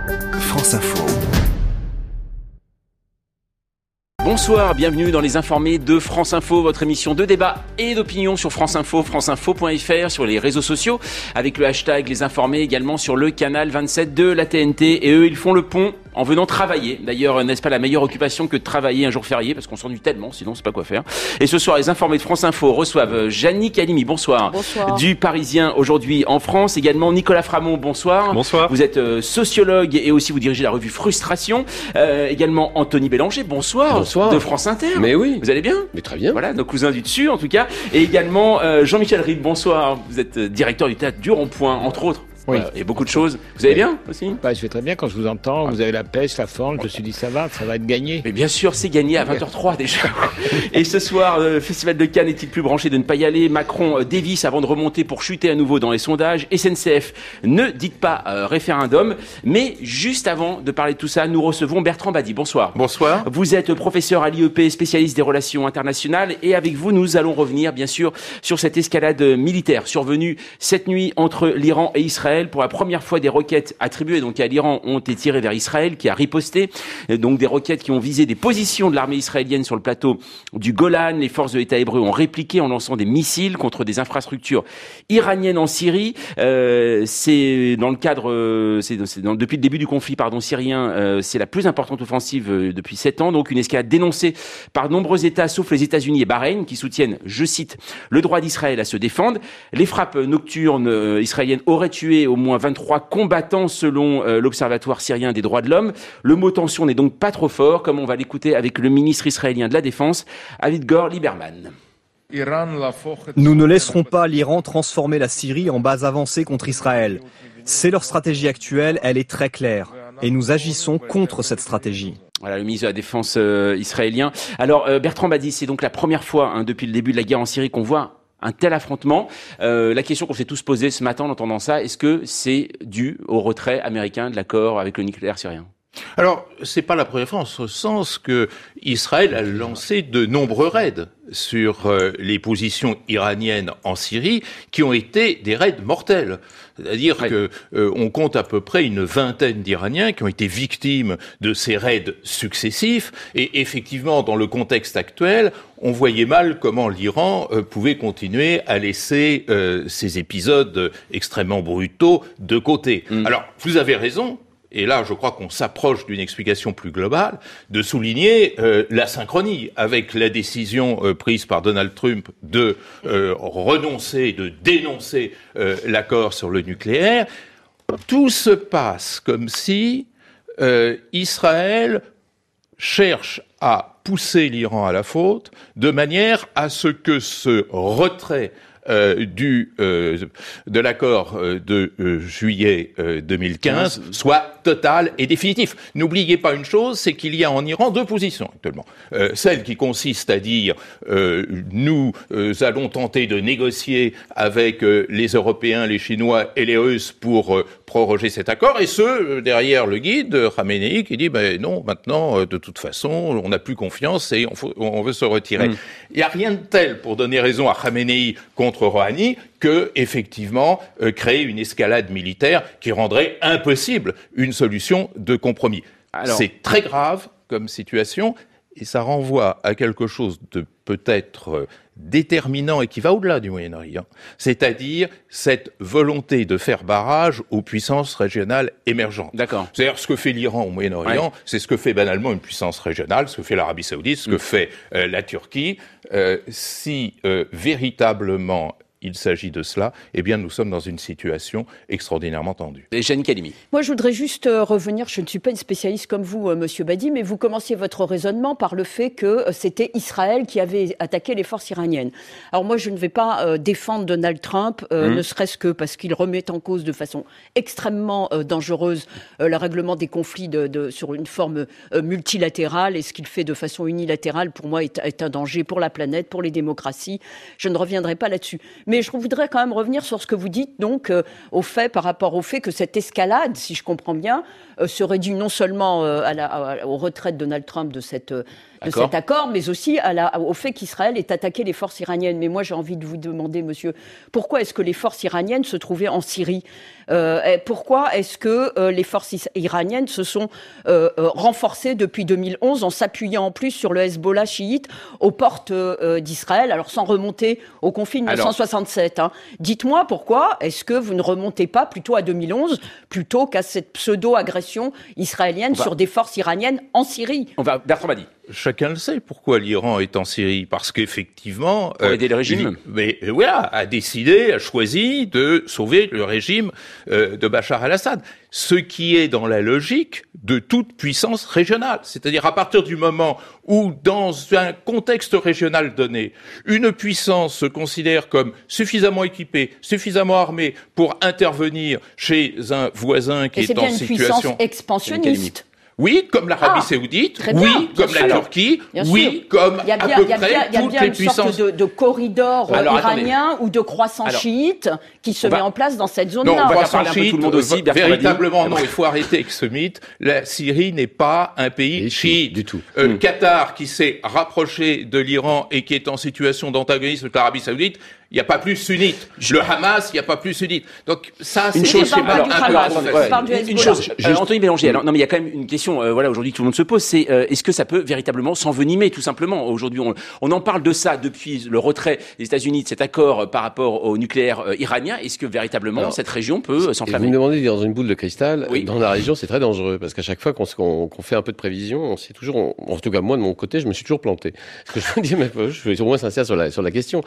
France Info. Bonsoir, bienvenue dans les informés de France Info, votre émission de débat et d'opinion sur France Info, franceinfo.fr, sur les réseaux sociaux, avec le hashtag Les Informés, également sur le canal 27 de la TNT. Et eux, ils font le pont en venant travailler. D'ailleurs, n'est-ce pas la meilleure occupation que de travailler un jour férié, parce qu'on s'ennuie tellement, sinon c'est pas quoi faire. Et ce soir, les informés de France Info reçoivent Jannick Halimi, bonsoir. Bonsoir. Du Parisien aujourd'hui en France, également Nicolas Framont, bonsoir. Bonsoir. Vous êtes sociologue et aussi vous dirigez la revue Frustration. Également Anthony Bélanger, bonsoir. Bonsoir. De France Inter. Mais oui. Vous allez bien? Mais très bien. Voilà, nos cousins du dessus en tout cas. Et également Jean-Michel Ribes, bonsoir. Vous êtes directeur du théâtre du Rond-Point, entre autres. Oui. Et beaucoup de choses. Vous allez bien aussi? Bah, je vais très bien quand je vous entends. Vous avez la pêche, la forme. Je me suis dit, ça va être gagné. Mais bien sûr, c'est gagné à 20h03 déjà. Et ce soir, le Festival de Cannes est-il plus branché de ne pas y aller? Macron dévisse avant de remonter pour chuter à nouveau dans les sondages. SNCF, ne dites pas référendum. Mais juste avant de parler de tout ça, nous recevons Bertrand Badi. Bonsoir. Bonsoir. Vous êtes professeur à l'IEP, spécialiste des relations internationales. Et avec vous, nous allons revenir, bien sûr, sur cette escalade militaire survenue cette nuit entre l'Iran et Israël. Pour la première fois, des roquettes attribuées donc à l'Iran ont été tirées vers Israël, qui a riposté. Donc des roquettes qui ont visé des positions de l'armée israélienne sur le plateau du Golan. Les forces de l'État hébreu ont répliqué en lançant des missiles contre des infrastructures iraniennes en Syrie. C'est dans le cadre, depuis le début du conflit, syrien, c'est la plus importante offensive depuis 7 ans. Donc une escalade dénoncée par de nombreux États, sauf les États-Unis et Bahreïn, qui soutiennent, je cite, le droit d'Israël à se défendre. Les frappes nocturnes israéliennes auraient tué au moins 23 combattants selon l'Observatoire syrien des droits de l'homme. Le mot tension n'est donc pas trop fort, comme on va l'écouter avec le ministre israélien de la Défense, Avigdor Lieberman. Nous ne laisserons pas l'Iran transformer la Syrie en base avancée contre Israël. C'est leur stratégie actuelle, elle est très claire. Et nous agissons contre cette stratégie. Voilà, le ministre de la Défense israélien. Alors, Bertrand Badi, c'est donc la première fois depuis le début de la guerre en Syrie qu'on voit un tel affrontement. La question qu'on s'est tous posée ce matin en entendant ça, est-ce que c'est dû au retrait américain de l'accord avec le nucléaire syrien? Alors, c'est pas la première fois en ce sens que Israël a lancé de nombreux raids sur les positions iraniennes en Syrie qui ont été des raids mortels. C'est-à-dire que on compte à peu près une vingtaine d'Iraniens qui ont été victimes de ces raids successifs. Et effectivement, dans le contexte actuel, on voyait mal comment l'Iran pouvait continuer à laisser ces épisodes extrêmement brutaux de côté. Alors, vous avez raison. Et là, je crois qu'on s'approche d'une explication plus globale, de souligner la synchronie avec la décision prise par Donald Trump de renoncer, de dénoncer l'accord sur le nucléaire. Tout se passe comme si Israël cherche à pousser l'Iran à la faute de manière à ce que ce retrait de l'accord de juillet 2015 soit total et définitif. N'oubliez pas une chose, c'est qu'il y a en Iran deux positions actuellement. Celle qui consiste à dire nous allons tenter de négocier avec les Européens, les Chinois et les Russes pour proroger cet accord, et ceux derrière le guide, Khamenei, qui dit non, maintenant de toute façon on n'a plus confiance et on veut se retirer. Il n'y a rien de tel pour donner raison à Khamenei contre Rouhani que, effectivement, créer une escalade militaire qui rendrait impossible une solution de compromis. Alors, c'est très grave comme situation et ça renvoie à quelque chose de peut-être déterminant et qui va au-delà du Moyen-Orient, c'est-à-dire cette volonté de faire barrage aux puissances régionales émergentes. D'accord. C'est-à-dire ce que fait l'Iran au Moyen-Orient, c'est ce que fait banalement une puissance régionale, ce que fait l'Arabie Saoudite, ce que fait la Turquie. Si véritablement il s'agit de cela, eh bien nous sommes dans une situation extraordinairement tendue. Et Jannick Halimi. Moi, je voudrais juste revenir, je ne suis pas une spécialiste comme vous, Monsieur Badi, mais vous commenciez votre raisonnement par le fait que c'était Israël qui avait attaqué les forces iraniennes. Alors moi, je ne vais pas défendre Donald Trump, ne serait-ce que parce qu'il remet en cause de façon extrêmement dangereuse le règlement des conflits sur une forme multilatérale, et ce qu'il fait de façon unilatérale, pour moi, est un danger pour la planète, pour les démocraties. Je ne reviendrai pas là-dessus. Mais Mais je voudrais quand même revenir sur ce que vous dites, donc, par rapport au fait que cette escalade, si je comprends bien, serait due non seulement au retrait de Donald Trump de cet accord, mais aussi au fait qu'Israël ait attaqué les forces iraniennes. Mais moi, j'ai envie de vous demander, monsieur, pourquoi est-ce que les forces iraniennes se trouvaient en Syrie ? Pourquoi est-ce que les forces iraniennes se sont renforcées depuis 2011 en s'appuyant en plus sur le Hezbollah chiite aux portes d'Israël, alors sans remonter au conflit de 1967 Dites-moi pourquoi est-ce que vous ne remontez pas plutôt à 2011 plutôt qu'à cette pseudo-agression israélienne sur des forces iraniennes en Syrie ? Bertrand Badi. Chacun le sait pourquoi l'Iran est en Syrie, parce qu'effectivement, pour aider le régime. A décidé, a choisi de sauver le régime de Bachar al-Assad, ce qui est dans la logique de toute puissance régionale. C'est-à-dire à partir du moment où, dans un contexte régional donné, une puissance se considère comme suffisamment équipée, suffisamment armée pour intervenir chez un voisin qui est en situation... Et c'est bien une puissance expansionniste. Oui, comme l'Arabie Saoudite, oui, comme la Turquie, oui, comme à peu près toutes les puissances. Il y a bien une sorte de corridor iranien ou de croissant chiite qui se met en place dans cette zone-là. Non, croissant chiite, tout le monde aussi, véritablement non, il faut arrêter avec ce mythe. La Syrie n'est pas un pays chiite. Du tout. Qatar, qui s'est rapproché de l'Iran et qui est en situation d'antagonisme avec l'Arabie Saoudite, il n'y a pas plus sunnite. Le Hamas, il n'y a pas plus sunnite. Donc ça, c'est une chose. Une chose. Anthony Bélanger. Alors non, mais il y a quand même une question. Aujourd'hui, tout le monde se pose. C'est est-ce que ça peut véritablement s'envenimer, tout simplement. Aujourd'hui, on en parle de ça depuis le retrait des États-Unis de cet accord par rapport au nucléaire iranien. Est-ce que véritablement cette région peut s'enflammer ? Vous me demandez dans une boule de cristal. Oui. Dans la région, c'est très dangereux parce qu'à chaque fois qu'on fait un peu de prévision, on sait toujours. En tout cas, moi de mon côté, je me suis toujours planté. Ce que je veux dire, mais je suis au moins sincère sur la question.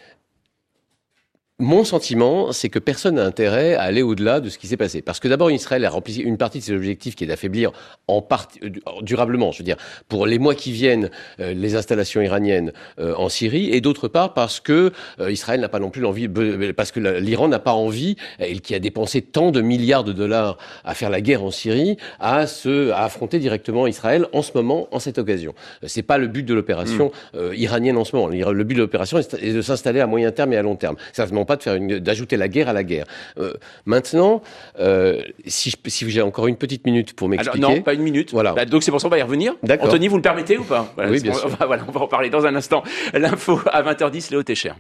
Mon sentiment, c'est que personne n'a intérêt à aller au-delà de ce qui s'est passé. Parce que d'abord, Israël a rempli une partie de ses objectifs qui est d'affaiblir durablement, je veux dire, pour les mois qui viennent, les installations iraniennes en Syrie, et d'autre part parce que Israël n'a pas non plus l'envie, parce que l'Iran n'a pas envie, et qui a dépensé tant de milliards de dollars à faire la guerre en Syrie, à affronter directement Israël en ce moment, en cette occasion. C'est pas le but de l'opération iranienne en ce moment. Le but de l'opération est de s'installer à moyen terme et à long terme. Certainement pas d'ajouter la guerre à la guerre. Maintenant, si j'ai encore une petite minute pour m'expliquer. Alors, non, pas une minute. Voilà. Donc c'est pour ça qu'on va y revenir. D'accord. Anthony, vous le permettez ou pas ? Oui, bien sûr. On va en parler dans un instant. L'info à 20h10, Léo Técher.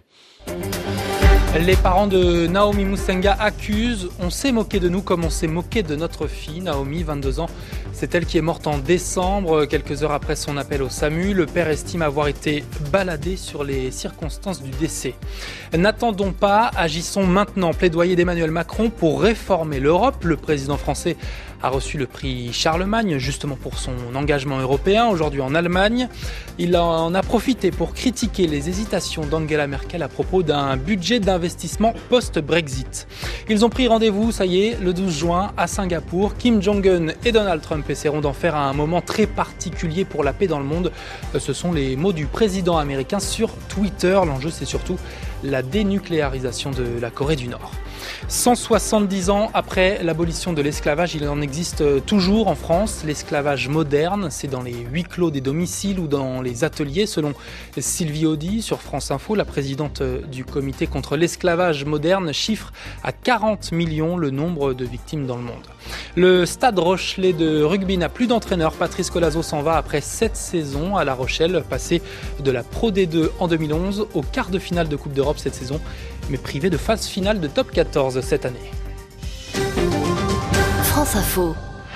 Les parents de Naomi Mustenga accusent « On s'est moqué de nous comme on s'est moqué de notre fille ». Naomi, 22 ans, c'est elle qui est morte en décembre, quelques heures après son appel au SAMU. Le père estime avoir été baladé sur les circonstances du décès. N'attendons pas, agissons maintenant. Plaidoyer d'Emmanuel Macron pour réformer l'Europe. Le président français a reçu le prix Charlemagne, justement pour son engagement européen, aujourd'hui en Allemagne. Il en a profité pour critiquer les hésitations d'Angela Merkel à propos d'un budget d'investissement post-Brexit. Ils ont pris rendez-vous, ça y est, le 12 juin à Singapour. Kim Jong-un et Donald Trump essaieront d'en faire un moment très particulier pour la paix dans le monde. Ce sont les mots du président américain sur Twitter. L'enjeu, c'est surtout la dénucléarisation de la Corée du Nord. 170 ans après l'abolition de l'esclavage, il en existe toujours en France. L'esclavage moderne, c'est dans les huis clos des domiciles ou dans les ateliers, selon Sylvie Audy sur France Info. La présidente du comité contre l'esclavage moderne chiffre à 40 millions le nombre de victimes dans le monde. Le Stade Rochelais de rugby n'a plus d'entraîneur. Patrice Colazo s'en va après 7 saisons à La Rochelle, passé de la Pro D2 en 2011 au quart de finale de Coupe d'Europe cette saison, mais privé de phase finale de Top 14 cette année. France Info.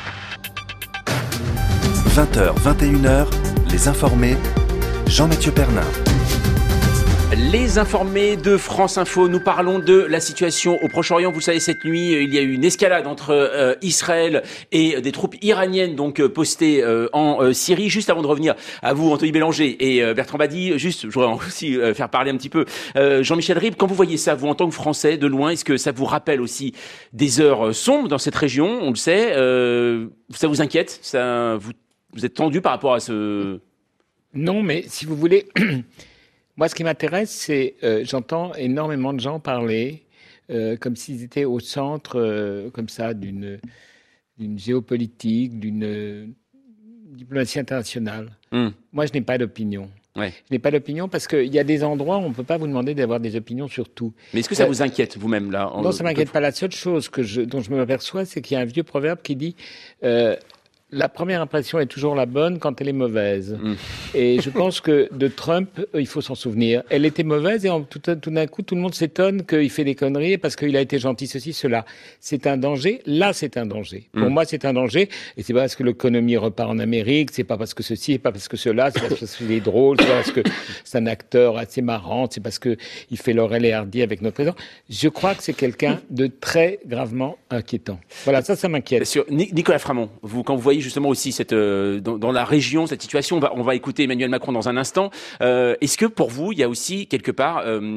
20h, 21h, les informés, Jean-Mathieu Pernin. Les informés de France Info, nous parlons de la situation au Proche-Orient. Vous le savez, cette nuit, il y a eu une escalade entre Israël et des troupes iraniennes donc postées en Syrie. Juste avant de revenir à vous, Anthony Bélanger et Bertrand Badi, juste, je voudrais aussi faire parler un petit peu Jean-Michel Ribes. Quand vous voyez ça, vous en tant que Français, de loin, est-ce que ça vous rappelle aussi des heures sombres dans cette région ? On le sait. Ça vous inquiète ? Vous êtes tendu par rapport à ce... Non, mais si vous voulez... Moi, ce qui m'intéresse, c'est j'entends énormément de gens parler comme s'ils étaient au centre, comme ça, d'une géopolitique, d'une diplomatie internationale. Moi, je n'ai pas d'opinion. Je n'ai pas d'opinion parce qu'il y a des endroits où on ne peut pas vous demander d'avoir des opinions sur tout. Mais est-ce que ça vous inquiète vous-même là Non, ça m'inquiète pas. La seule chose dont je m'aperçois, c'est qu'il y a un vieux proverbe qui dit la première impression est toujours la bonne quand elle est mauvaise. Et je pense que de Trump, il faut s'en souvenir. Elle était mauvaise et tout d'un coup, tout le monde s'étonne qu'il fait des conneries parce qu'il a été gentil, ceci, cela. C'est un danger. Là, c'est un danger. Pour moi, c'est un danger. Et c'est pas parce que l'économie repart en Amérique, c'est pas parce que ceci, c'est pas parce que cela, c'est pas parce qu'il est drôle, c'est pas parce que c'est un acteur assez marrant, c'est parce que il fait Laurel et Hardy avec notre président. Je crois que c'est quelqu'un de très gravement inquiétant. Voilà, ça m'inquiète. Nicolas Framont, quand vous voyez justement aussi dans la région cette situation, on va écouter Emmanuel Macron dans un instant. Est-ce que pour vous, il y a aussi quelque part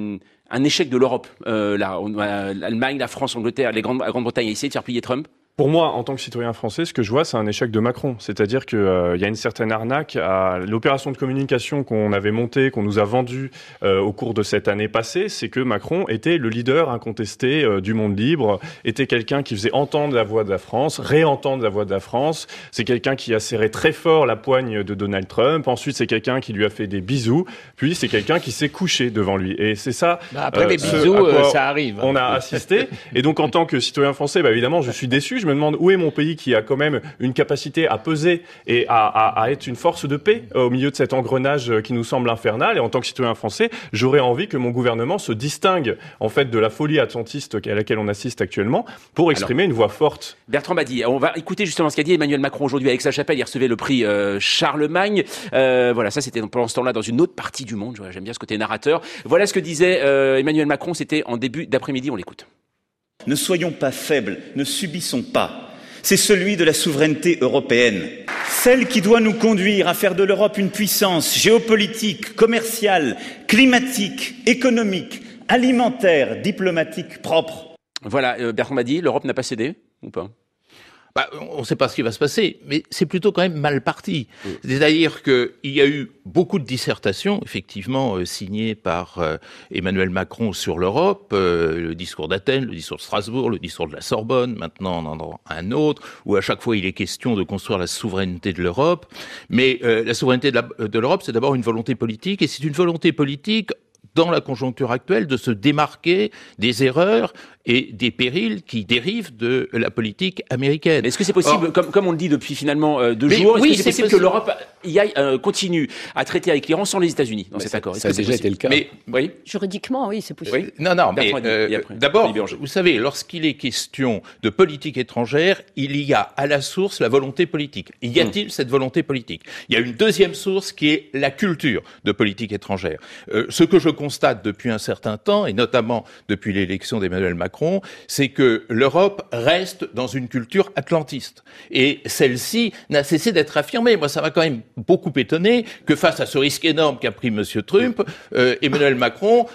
un échec de l'Europe, l'Allemagne, la France, l'Angleterre, la Grande-Bretagne a essayé de faire plier Trump? Pour moi, en tant que citoyen français, ce que je vois, c'est un échec de Macron. C'est-à-dire qu'il y a une certaine arnaque à l'opération de communication qu'on avait montée, qu'on nous a vendue au cours de cette année passée. C'est que Macron était le leader incontesté du monde libre, était quelqu'un qui faisait entendre la voix de la France, réentendre la voix de la France. C'est quelqu'un qui a serré très fort la poigne de Donald Trump. Ensuite, c'est quelqu'un qui lui a fait des bisous. Puis, c'est quelqu'un qui s'est couché devant lui. Et c'est ça. Après les bisous, ça arrive. On a assisté. Et donc, en tant que citoyen français, évidemment, je suis déçu. Je me demande où est mon pays qui a quand même une capacité à peser et à être une force de paix au milieu de cet engrenage qui nous semble infernal. Et en tant que citoyen français, j'aurais envie que mon gouvernement se distingue en fait de la folie atlantiste à laquelle on assiste actuellement pour exprimer une voix forte. Bertrand Badi, on va écouter justement ce qu'a dit Emmanuel Macron aujourd'hui à Aix-la-Chapelle. Il recevait le prix Charlemagne. Voilà, ça c'était pendant ce temps-là dans une autre partie du monde. J'aime bien ce côté narrateur. Voilà ce que disait Emmanuel Macron. C'était en début d'après-midi. On l'écoute. Ne soyons pas faibles, ne subissons pas. C'est celui de la souveraineté européenne. Celle qui doit nous conduire à faire de l'Europe une puissance géopolitique, commerciale, climatique, économique, alimentaire, diplomatique propre. Voilà, Bertrand Badi, l'Europe n'a pas cédé ou pas ? On ne sait pas ce qui va se passer, mais c'est plutôt quand même mal parti. C'est-à-dire qu'il y a eu beaucoup de dissertations, effectivement, signées par Emmanuel Macron sur l'Europe, le discours d'Athènes, le discours de Strasbourg, le discours de la Sorbonne, maintenant on en a un autre, où à chaque fois il est question de construire la souveraineté de l'Europe. Mais la souveraineté de l'Europe, c'est d'abord une volonté politique, et c'est une volonté politique dans la conjoncture actuelle, de se démarquer des erreurs et des périls qui dérivent de la politique américaine. Est-ce que c'est possible, comme on le dit depuis finalement 2 jours, est-ce que c'est possible que l'Europe continue à traiter avec l'Iran sans les États-Unis dans cet accord? Ça a déjà été le cas. Mais, oui. Juridiquement, oui, c'est possible. Oui. Non, mais d'abord, vous savez, lorsqu'il est question de politique étrangère, il y a à la source la volonté politique. Y a-t-il cette volonté politique? Il y a une deuxième source qui est la culture de politique étrangère. Ce que je constate depuis un certain temps, et notamment depuis l'élection d'Emmanuel Macron, c'est que l'Europe reste dans une culture atlantiste. Et celle-ci n'a cessé d'être affirmée. Moi, ça m'a quand même beaucoup étonné que face à ce risque énorme qu'a pris M. Trump, Emmanuel Macron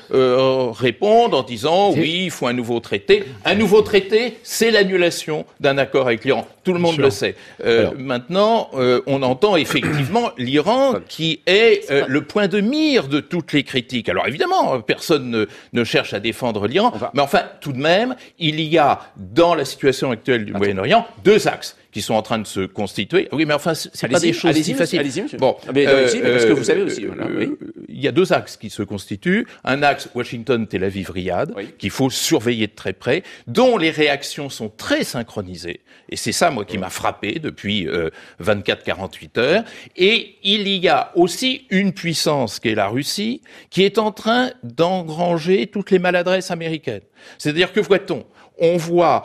réponde en disant « oui, il faut un nouveau traité ». Un nouveau traité, c'est l'annulation d'un accord avec l'Iran. Tout le monde le sait. Maintenant, on entend effectivement l'Iran qui est le point de mire de toutes les critiques. Alors évidemment, personne ne cherche à défendre l'Iran, mais enfin, tout de même, il y a, dans la situation actuelle du Moyen-Orient, 2 axes qui sont en train de se constituer. Oui, mais enfin, c'est pas des choses si faciles. Allez-y, monsieur. Bon, parce que vous savez aussi. Voilà, oui. Il y a 2 axes qui se constituent. Un axe Washington-Tel Aviv-Riyad, qu'il faut surveiller de très près, dont les réactions sont très synchronisées. Et c'est ça, moi, qui m'a frappé depuis 24-48 heures. Et il y a aussi une puissance qui est la Russie, qui est en train d'engranger toutes les maladresses américaines. C'est-à-dire que voit-on? On voit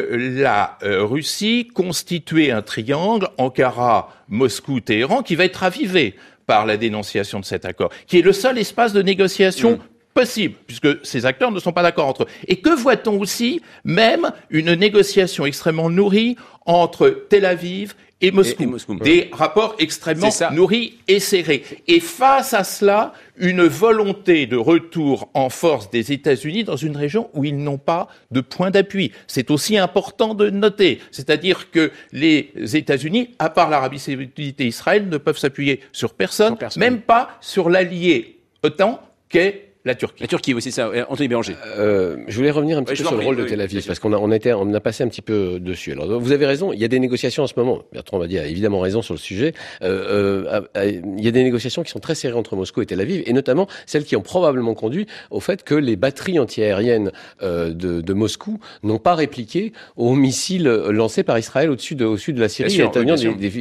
la Russie constituer un triangle Ankara, Moscou, Téhéran qui va être ravivé par la dénonciation de cet accord, qui est le seul espace de négociation possible, puisque ces acteurs ne sont pas d'accord entre eux. Et que voit-on aussi? Même une négociation extrêmement nourrie entre Tel Aviv et Moscou. Des rapports extrêmement nourris et serrés. Et face à cela, une volonté de retour en force des États-Unis dans une région où ils n'ont pas de point d'appui. C'est aussi important de noter. C'est-à-dire que les États-Unis, à part l'Arabie Saoudite et Israël, ne peuvent s'appuyer sur personne, même pas sur l'allié OTAN qu'est La Turquie. La Turquie, oui, c'est ça. Anthony Béranger. Je voulais revenir un petit peu sur le rôle de Tel Aviv, parce qu'on a passé un petit peu dessus. Alors, vous avez raison, il y a des négociations en ce moment. Bertrand Badi a évidemment raison sur le sujet. Il y a des négociations qui sont très serrées entre Moscou et Tel Aviv, et notamment celles qui ont probablement conduit au fait que les batteries antiaériennes de Moscou n'ont pas répliqué aux missiles lancés par Israël au-dessus de la Syrie, atteignant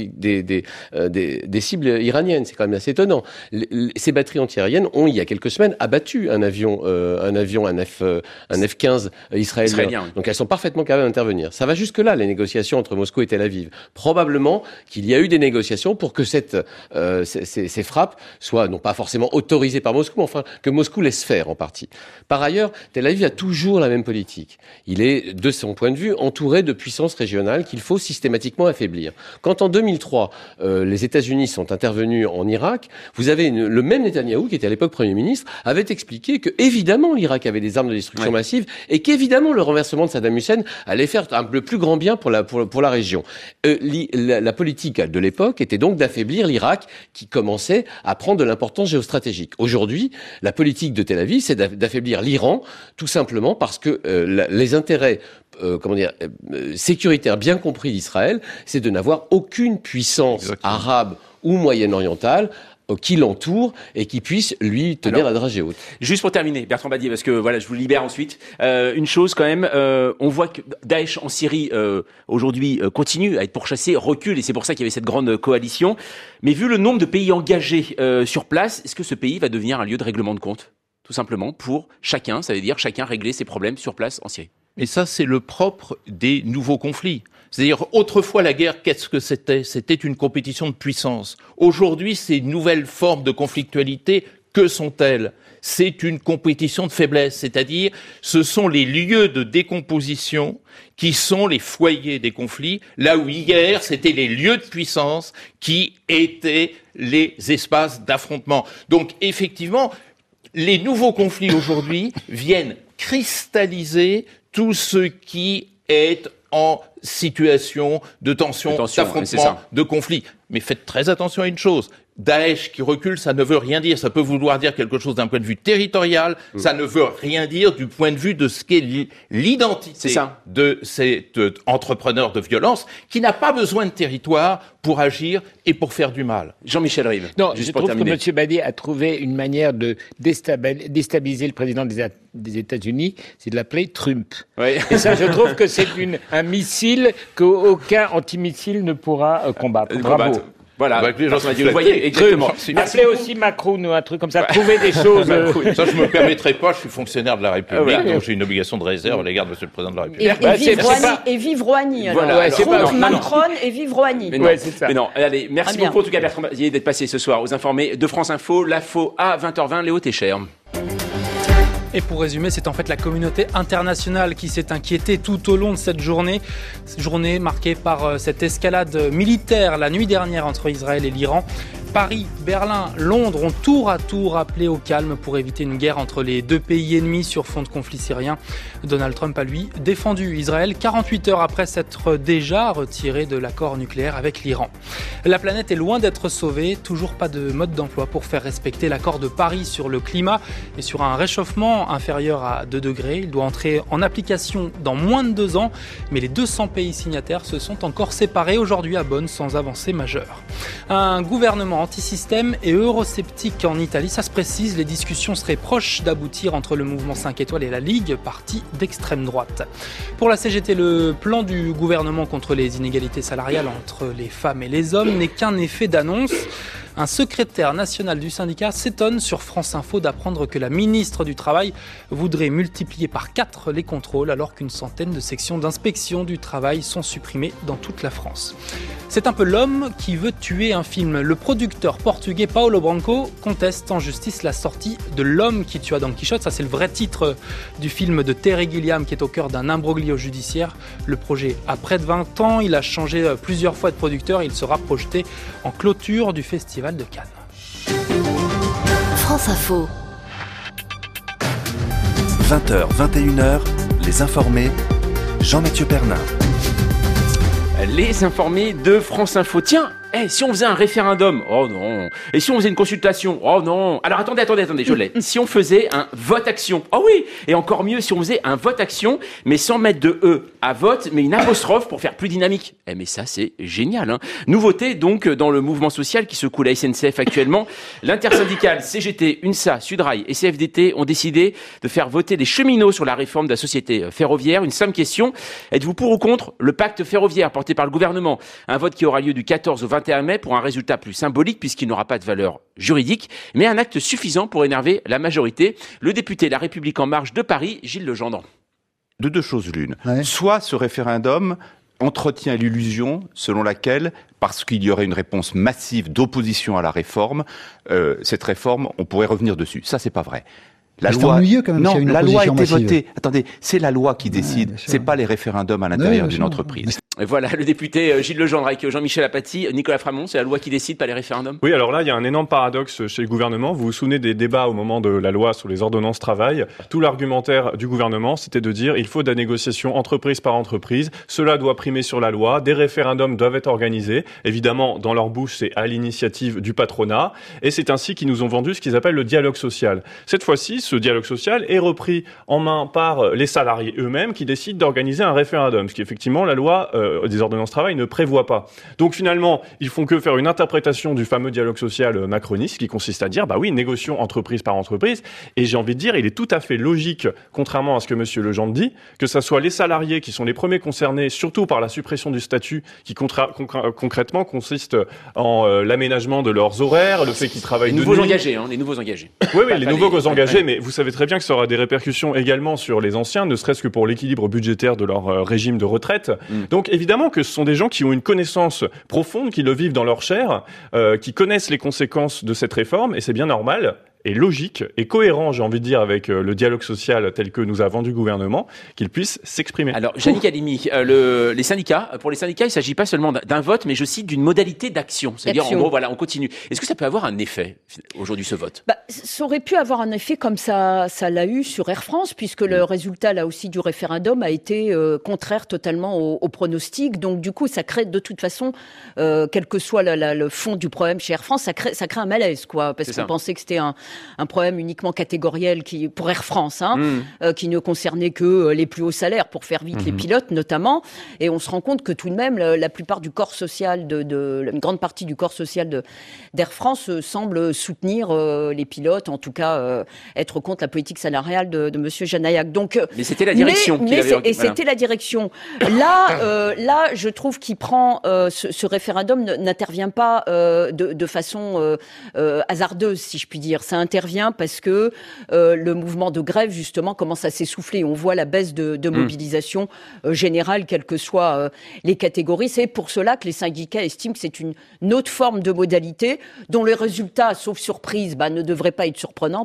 des cibles iraniennes. C'est quand même assez étonnant. Ces batteries antiaériennes ont, il y a quelques semaines, abattu un F-15 israélien. Donc elles sont parfaitement capables d'intervenir. Ça va jusque-là, les négociations entre Moscou et Tel Aviv. Probablement qu'il y a eu des négociations pour que ces frappes soient non pas forcément autorisées par Moscou, mais enfin que Moscou laisse faire en partie. Par ailleurs, Tel Aviv a toujours la même politique. Il est, de son point de vue, entouré de puissances régionales qu'il faut systématiquement affaiblir. Quand en 2003, les États-Unis sont intervenus en Irak, vous avez le même Netanyahou, qui était à l'époque Premier ministre, avait expliqué que, évidemment, l'Irak avait des armes de destruction massive et qu'évidemment, le renversement de Saddam Hussein allait faire le plus grand bien pour la région. La politique de l'époque était donc d'affaiblir l'Irak, qui commençait à prendre de l'importance géostratégique. Aujourd'hui, la politique de Tel Aviv, c'est d'affaiblir l'Iran, tout simplement parce que les intérêts sécuritaires bien compris d'Israël, c'est de n'avoir aucune puissance arabe ou moyen-orientale qui l'entoure et qui puisse lui tenir la dragée haute. Juste pour terminer, Bertrand Badier, parce que voilà, je vous libère ensuite. Une chose quand même, on voit que Daesh en Syrie aujourd'hui continue à être pourchassé, recule, et c'est pour ça qu'il y avait cette grande coalition. Mais vu le nombre de pays engagés sur place, est-ce que ce pays va devenir un lieu de règlement de compte, tout simplement pour chacun, ça veut dire chacun régler ses problèmes sur place en Syrie? Mais ça, c'est le propre des nouveaux conflits. C'est-à-dire, autrefois, la guerre, qu'est-ce que c'était? C'était une compétition de puissance. Aujourd'hui, ces nouvelles formes de conflictualité, que sont-elles? C'est une compétition de faiblesse. C'est-à-dire, ce sont les lieux de décomposition qui sont les foyers des conflits, là où hier, c'était les lieux de puissance qui étaient les espaces d'affrontement. Donc, effectivement, les nouveaux conflits aujourd'hui viennent cristalliser tout ce qui est en situation de tension, d'affrontement, de conflit. Mais faites très attention à une chose. Daesh qui recule, ça ne veut rien dire. Ça peut vouloir dire quelque chose d'un point de vue territorial. Ça ne veut rien dire du point de vue de ce qu'est l'identité de cet entrepreneur de violence qui n'a pas besoin de territoire pour agir et pour faire du mal. Jean-Michel Rive. Non, je trouve que M. Badi a trouvé une manière de déstabiliser le président des États-Unis, c'est de l'appeler Trump. Oui. Et ça, je trouve que c'est un missile qu'aucun antimissile ne pourra combattre. Bravo. Voilà, vous voyez exactement. Appelez aussi Macron ou un truc comme ça, trouver des choses. Ça, je me permettrai pas, je suis fonctionnaire de la République, donc j'ai une obligation de réserve à l'égard de Monsieur le Président de la République. Et vive Rouhani. Voilà, Trump, Macron et vive Rouhani. Mais non, allez, merci beaucoup en tout cas Bertrand Badier d'être passé ce soir aux informés de France Info, l'info à 20h20, Léo Técher. Et pour résumer, c'est en fait la communauté internationale qui s'est inquiétée tout au long de cette journée marquée par cette escalade militaire la nuit dernière entre Israël et l'Iran. Paris, Berlin, Londres ont tour à tour appelé au calme pour éviter une guerre entre les deux pays ennemis sur fond de conflit syrien. Donald Trump a lui défendu Israël 48 heures après s'être déjà retiré de l'accord nucléaire avec l'Iran. La planète est loin d'être sauvée, toujours pas de mode d'emploi pour faire respecter l'accord de Paris sur le climat et sur un réchauffement inférieur à 2 degrés. Il doit entrer en application dans moins de 2 ans, mais les 200 pays signataires se sont encore séparés aujourd'hui à Bonn sans avancée majeure. Un gouvernement anti-système et eurosceptique en Italie, ça se précise, les discussions seraient proches d'aboutir entre le mouvement 5 étoiles et la Ligue, parti d'extrême droite. Pour la CGT, le plan du gouvernement contre les inégalités salariales entre les femmes et les hommes n'est qu'un effet d'annonce. Un secrétaire national du syndicat s'étonne sur France Info d'apprendre que la ministre du Travail voudrait multiplier par 4 les contrôles alors qu'une centaine de sections d'inspection du travail sont supprimées dans toute la France. C'est un peu l'homme qui veut tuer un film. Le producteur portugais Paulo Branco conteste en justice la sortie de L'homme qui tua Don Quichotte. Ça, c'est le vrai titre du film de Terry Gilliam qui est au cœur d'un imbroglio judiciaire. Le projet a près de 20 ans. Il a changé plusieurs fois de producteur. Il sera projeté en clôture du Festival de Cannes. France Info. 20h, 21h, les informés, Jean-Mathieu Pernin. Les informés de France Info. Tiens, si on faisait un référendum, oh non. Et si on faisait une consultation, oh non. Alors attendez, je l'ai. Si on faisait un vote-action, oh oui. Et encore mieux, si on faisait un vote-action, mais sans mettre de E à vote, mais une apostrophe pour faire plus dynamique. Mais ça, c'est génial, hein. Nouveauté, donc, dans le mouvement social qui secoue la SNCF actuellement. L'intersyndicale CGT, UNSA, Sudrail et CFDT ont décidé de faire voter les cheminots sur la réforme de la société ferroviaire. Une simple question. Êtes-vous pour ou contre le pacte ferroviaire porté par le gouvernement? Un vote qui aura lieu du 14 au 21 mai pour un résultat plus symbolique puisqu'il n'aura pas de valeur juridique, mais un acte suffisant pour énerver la majorité. Le député La République En Marche de Paris, Gilles Legendre. De deux choses l'une. Ouais. Soit ce référendum entretient l'illusion selon laquelle, parce qu'il y aurait une réponse massive d'opposition à la réforme, cette réforme, on pourrait revenir dessus. Ça, c'est pas vrai. La loi, ennuyeux quand même. Non, la loi a été massive. votée. Attendez, c'est la loi qui décide. C'est pas les référendums à l'intérieur d'une entreprise. Et voilà, le député Gilles Legendre avec Jean-Michel Apathy, Nicolas Framont, c'est la loi qui décide, pas les référendums. Oui, alors là, il y a un énorme paradoxe chez le gouvernement. Vous vous souvenez des débats au moment de la loi sur les ordonnances travail. Tout l'argumentaire du gouvernement, c'était de dire il faut de la négociation entreprise par entreprise. Cela doit primer sur la loi. Des référendums doivent être organisés. Évidemment, dans leur bouche, c'est à l'initiative du patronat. Et c'est ainsi qu'ils nous ont vendu ce qu'ils appellent le dialogue social. Cette fois-ci, ce dialogue social est repris en main par les salariés eux-mêmes qui décident d'organiser un référendum. Ce qui, effectivement, la loi des ordonnances travail ne prévoit pas. Donc finalement, ils font que faire une interprétation du fameux dialogue social macroniste qui consiste à dire, bah oui, négocions entreprise par entreprise. Et j'ai envie de dire, il est tout à fait logique, contrairement à ce que monsieur Legendre dit, que ça soit les salariés qui sont les premiers concernés, surtout par la suppression du statut qui concrètement consiste en l'aménagement de leurs horaires, le fait qu'ils travaillent de nuit. Les nouveaux engagés. Oui, les nouveaux engagés, mais vous savez très bien que ça aura des répercussions également sur les anciens, ne serait-ce que pour l'équilibre budgétaire de leur régime de retraite. Donc évidemment que ce sont des gens qui ont une connaissance profonde, qui le vivent dans leur chair, qui connaissent les conséquences de cette réforme, et c'est bien normal et logique et cohérent, j'ai envie de dire, avec le dialogue social tel que nous a vendu le gouvernement, qu'ils puissent s'exprimer. Alors, Yannick Halimi, les syndicats, pour les syndicats, il ne s'agit pas seulement d'un vote, mais je cite d'une modalité d'action. C'est-à-dire, en gros, voilà, on continue. Est-ce que ça peut avoir un effet, aujourd'hui, ce vote? Ça aurait pu avoir un effet comme ça l'a eu sur Air France, puisque le résultat, là aussi, du référendum a été contraire totalement au pronostic. Donc, du coup, ça crée, de toute façon, quel que soit le fond du problème chez Air France, ça crée un malaise, quoi, parce qu'on pensait que c'était un problème uniquement catégoriel pour Air France, qui ne concernait que les plus hauts salaires, pour faire vite, les pilotes notamment. Et on se rend compte que tout de même, la plupart du corps social, une grande partie du corps social d'Air France semble soutenir les pilotes, en tout cas être contre la politique salariale de M. Janaillac. Donc, mais c'était la direction c'était la direction. Là, je trouve qu'il prend ce référendum n'intervient pas de façon hasardeuse, si je puis dire. Ça intervient parce que le mouvement de grève, justement, commence à s'essouffler. On voit la baisse de mobilisation générale, quelles que soient les catégories. C'est pour cela que les syndicats estiment que c'est une autre forme de modalité dont les résultats, sauf surprise, ne devraient pas être surprenants,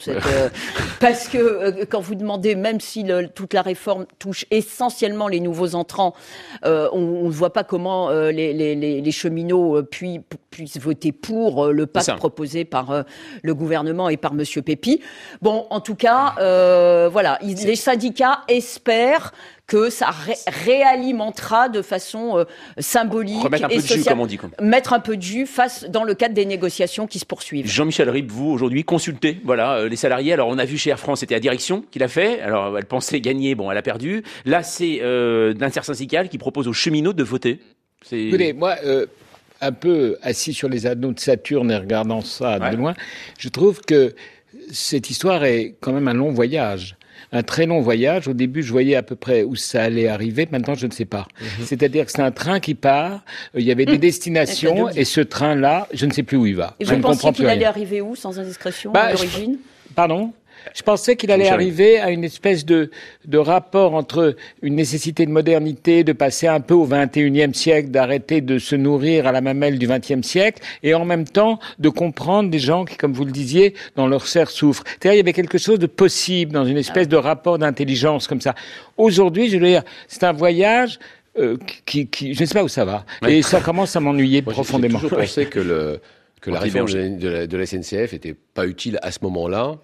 parce que quand vous demandez, même si toute la réforme touche essentiellement les nouveaux entrants, on ne voit pas comment les cheminots puissent voter pour le pacte proposé par le gouvernement et par Monsieur Pépi. Bon, en tout cas, les syndicats espèrent que ça réalimentera de façon symbolique remettre un peu de jus, comme on dit. Mettre un peu de jus dans le cadre des négociations qui se poursuivent. Jean-Michel Ribes, vous, aujourd'hui, consultez les salariés. Alors, on a vu chez Air France, c'était la direction qui l'a fait. Alors, elle pensait gagner, elle a perdu. Là, c'est l'intersyndicale qui propose aux cheminots de voter. Écoutez, moi... un peu assis sur les anneaux de Saturne et regardant ça de loin, je trouve que cette histoire est quand même un long voyage. Un très long voyage. Au début, je voyais à peu près où ça allait arriver. Maintenant, je ne sais pas. C'est-à-dire que c'est un train qui part. Il y avait des destinations et ce train-là, je ne sais plus où il va. Et vous pensiez qu'il allait arriver où, sans indiscrétion, d'origine? Pardon? Je pensais qu'il allait arriver à une espèce de rapport entre une nécessité de modernité, de passer un peu au XXIe siècle, d'arrêter de se nourrir à la mamelle du XXe siècle, et en même temps de comprendre des gens qui, comme vous le disiez, dans leur chair souffrent. C'est-à-dire, il y avait quelque chose de possible dans une espèce de rapport d'intelligence comme ça. Aujourd'hui, je veux dire, c'est un voyage qui je ne sais pas où ça va. Et ça commence à m'ennuyer profondément. J'ai toujours pensé que la réforme de la SNCF était pas utile à ce moment-là,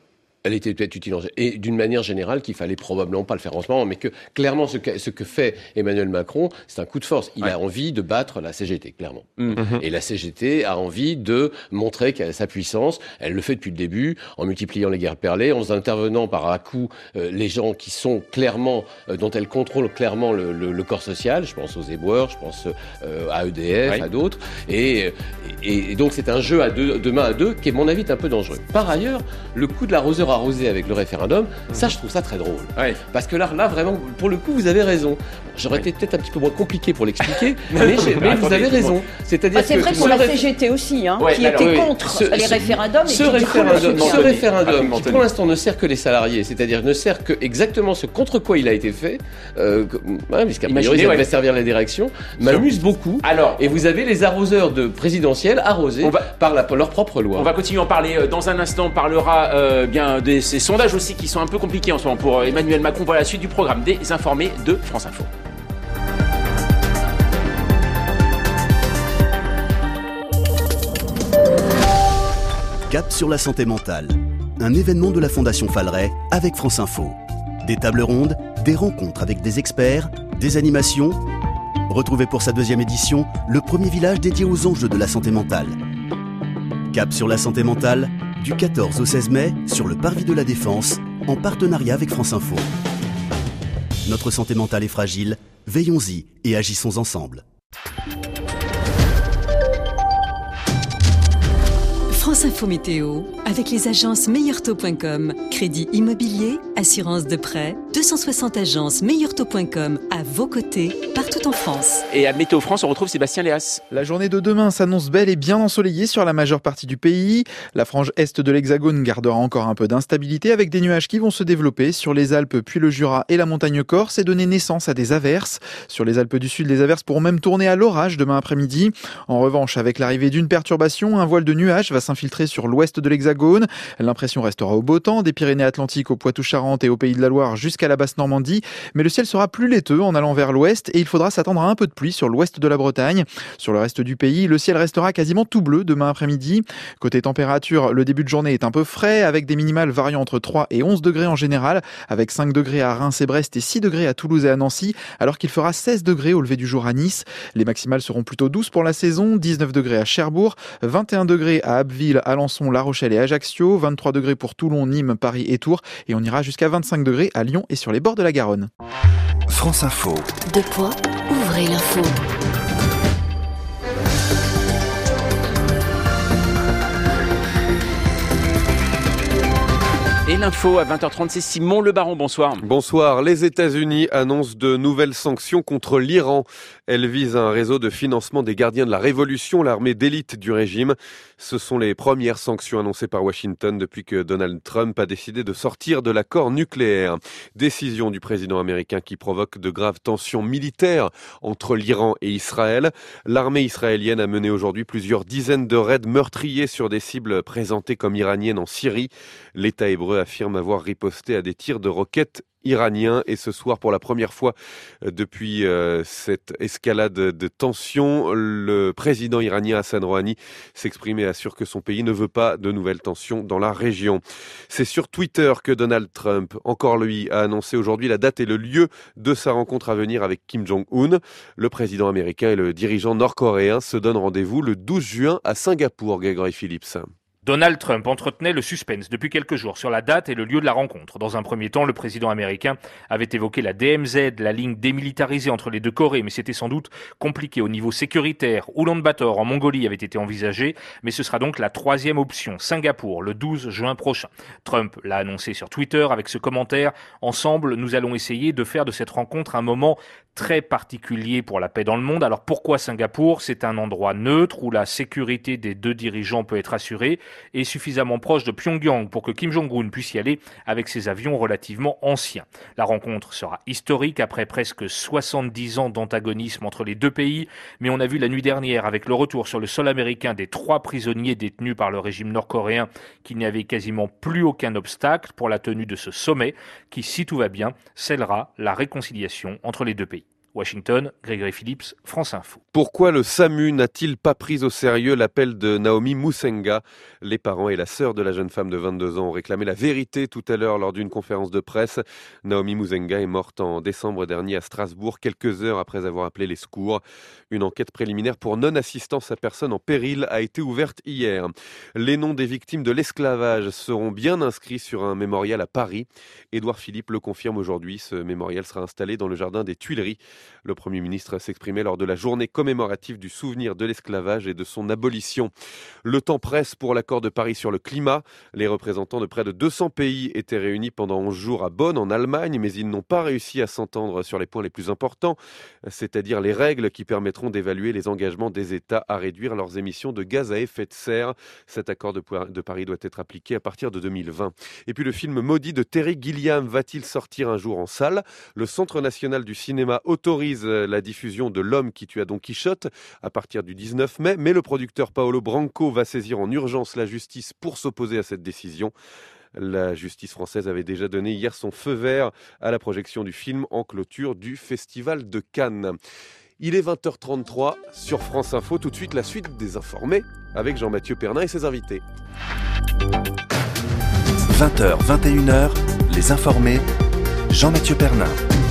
Elle était peut-être utile et d'une manière générale qu'il fallait probablement pas le faire en ce moment, mais que clairement ce que fait Emmanuel Macron, c'est un coup de force. Il a envie de battre la CGT, clairement. Et la CGT a envie de montrer qu'elle a sa puissance. Elle le fait depuis le début, en multipliant les guerres perlées, en intervenant par à-coups les gens qui sont clairement, dont elle contrôle clairement le corps social. Je pense aux éboueurs, je pense à EDF, à d'autres. Et donc c'est un jeu de main à deux qui, à mon avis, est un peu dangereux. Par ailleurs, le coup de l'arroseur arrosé avec le référendum, ça je trouve ça très drôle. Parce que là vraiment, pour le coup, vous avez raison. J'aurais été peut-être un petit peu moins compliqué pour l'expliquer, mais vous avez raison. C'est-à-dire c'est vrai pour la CGT aussi, qui était contre les référendums. Ce référendum, qui pour l'instant ne sert que les salariés, c'est-à-dire ne sert que exactement ce contre quoi il a été fait, puisqu'à priori ça devait servir la direction, m'amuse beaucoup. Alors, et vous avez les arroseurs de présidentiels arrosés par leur propre loi. On va continuer à en parler dans un instant. On parlera bien de ces sondages aussi qui sont un peu compliqués en ce moment pour Emmanuel Macron. Voilà la suite du programme des informés de France Info. Cap sur la santé mentale, un événement de la Fondation Falleret avec France Info. Des tables rondes, des rencontres avec des experts, des animations. Retrouvez pour sa 2e édition le premier village dédié aux enjeux de la santé mentale. Cap sur la santé mentale, du 14 au 16 mai, sur le Parvis de la Défense, en partenariat avec France Info. Notre santé mentale est fragile, veillons-y et agissons ensemble. France Info Météo, avec les agences meilleurtaux.com. Crédit immobilier, assurance de prêt, 260 agences meilleurtaux.com à vos côtés, partout en France. Et à Météo France, on retrouve Sébastien Léas. La journée de demain s'annonce belle et bien ensoleillée sur la majeure partie du pays. La frange est de l'Hexagone gardera encore un peu d'instabilité avec des nuages qui vont se développer sur les Alpes, puis le Jura et la montagne corse et donner naissance à des averses. Sur les Alpes du Sud, les averses pourront même tourner à l'orage demain après-midi. En revanche, avec l'arrivée d'une perturbation, un voile de nuages va s'infiltrer sur l'ouest de l'Hexagone. L'impression restera au beau temps, des Pyrénées-Atlantiques au Poitou-Charentes et au Pays de la Loire jusqu'à la Basse-Normandie. Mais le ciel sera plus laiteux en allant vers l'ouest et il faudra s'attendre à un peu de pluie sur l'ouest de la Bretagne. Sur le reste du pays, le ciel restera quasiment tout bleu demain après-midi. Côté température, le début de journée est un peu frais avec des minimales variant entre 3 et 11 degrés en général, avec 5 degrés à Reims et Brest et 6 degrés à Toulouse et à Nancy, alors qu'il fera 16 degrés au lever du jour à Nice. Les maximales seront plutôt douces pour la saison, 19 degrés à Cherbourg, 21 degrés à Abbeville, Alençon, La Rochelle et Ajaccio, 23 degrés pour Toulon, Nîmes, Paris et Tours, et on ira jusqu'à 25 degrés à Lyon et sur les bords de la Garonne. France Info. Ouvrez l'info. Et l'info à 20h30, c'est Simon Le Baron. Bonsoir. Bonsoir. Les États-Unis annoncent de nouvelles sanctions contre l'Iran. Elles visent un réseau de financement des gardiens de la révolution, l'armée d'élite du régime. Ce sont les premières sanctions annoncées par Washington depuis que Donald Trump a décidé de sortir de l'accord nucléaire. Décision du président américain qui provoque de graves tensions militaires entre l'Iran et Israël. L'armée israélienne a mené aujourd'hui plusieurs dizaines de raids meurtriers sur des cibles présentées comme iraniennes en Syrie. L'État hébreu affirme avoir riposté à des tirs de roquettes iraniens et ce soir, pour la première fois depuis cette escalade de tensions, le président iranien Hassan Rouhani s'exprime et assure que son pays ne veut pas de nouvelles tensions dans la région. C'est sur Twitter que Donald Trump, encore lui, a annoncé aujourd'hui la date et le lieu de sa rencontre à venir avec Kim Jong-un. Le président américain et le dirigeant nord-coréen se donnent rendez-vous le 12 juin à Singapour, Gregory Phillips. Donald Trump entretenait le suspense depuis quelques jours sur la date et le lieu de la rencontre. Dans un premier temps, le président américain avait évoqué la DMZ, la ligne démilitarisée entre les deux Corées, mais c'était sans doute compliqué au niveau sécuritaire. Ulaanbaatar en Mongolie avait été envisagé, mais ce sera donc la troisième option, Singapour, le 12 juin prochain. Trump l'a annoncé sur Twitter avec ce commentaire: « Ensemble, nous allons essayer de faire de cette rencontre un moment très particulier pour la paix dans le monde. » Alors pourquoi Singapour ? C'est un endroit neutre où la sécurité des deux dirigeants peut être assurée et suffisamment proche de Pyongyang pour que Kim Jong-un puisse y aller avec ses avions relativement anciens. La rencontre sera historique après presque 70 ans d'antagonisme entre les deux pays, mais on a vu la nuit dernière avec le retour sur le sol américain des 3 prisonniers détenus par le régime nord-coréen qu'il n'y avait quasiment plus aucun obstacle pour la tenue de ce sommet qui, si tout va bien, scellera la réconciliation entre les deux pays. Washington, Grégory Phillips, France Info. Pourquoi le SAMU n'a-t-il pas pris au sérieux l'appel de Naomi Musenga ? Les parents et la sœur de la jeune femme de 22 ans ont réclamé la vérité tout à l'heure lors d'une conférence de presse. Naomi Musenga est morte en décembre dernier à Strasbourg, quelques heures après avoir appelé les secours. Une enquête préliminaire pour non-assistance à personne en péril a été ouverte hier. Les noms des victimes de l'esclavage seront bien inscrits sur un mémorial à Paris. Édouard Philippe le confirme aujourd'hui. Ce mémorial sera installé dans le jardin des Tuileries. Le Premier ministre s'exprimait lors de la journée commémorative du souvenir de l'esclavage et de son abolition. Le temps presse pour l'accord de Paris sur le climat. Les représentants de près de 200 pays étaient réunis pendant 11 jours à Bonn, en Allemagne, mais ils n'ont pas réussi à s'entendre sur les points les plus importants, c'est-à-dire les règles qui permettront d'évaluer les engagements des États à réduire leurs émissions de gaz à effet de serre. Cet accord de Paris doit être appliqué à partir de 2020. Et puis le film Maudit de Terry Gilliam va-t-il sortir un jour en salle ? Le Centre national du cinéma autorise la diffusion de L'homme qui tua Don Quichotte à partir du 19 mai, mais le producteur Paolo Branco va saisir en urgence la justice pour s'opposer à cette décision. La justice française avait déjà donné hier son feu vert à la projection du film en clôture du Festival de Cannes. Il est 20h33 sur France Info. Tout de suite, la suite des informés avec Jean-Mathieu Pernin et ses invités. 20h, 21h, les informés, Jean-Mathieu Pernin.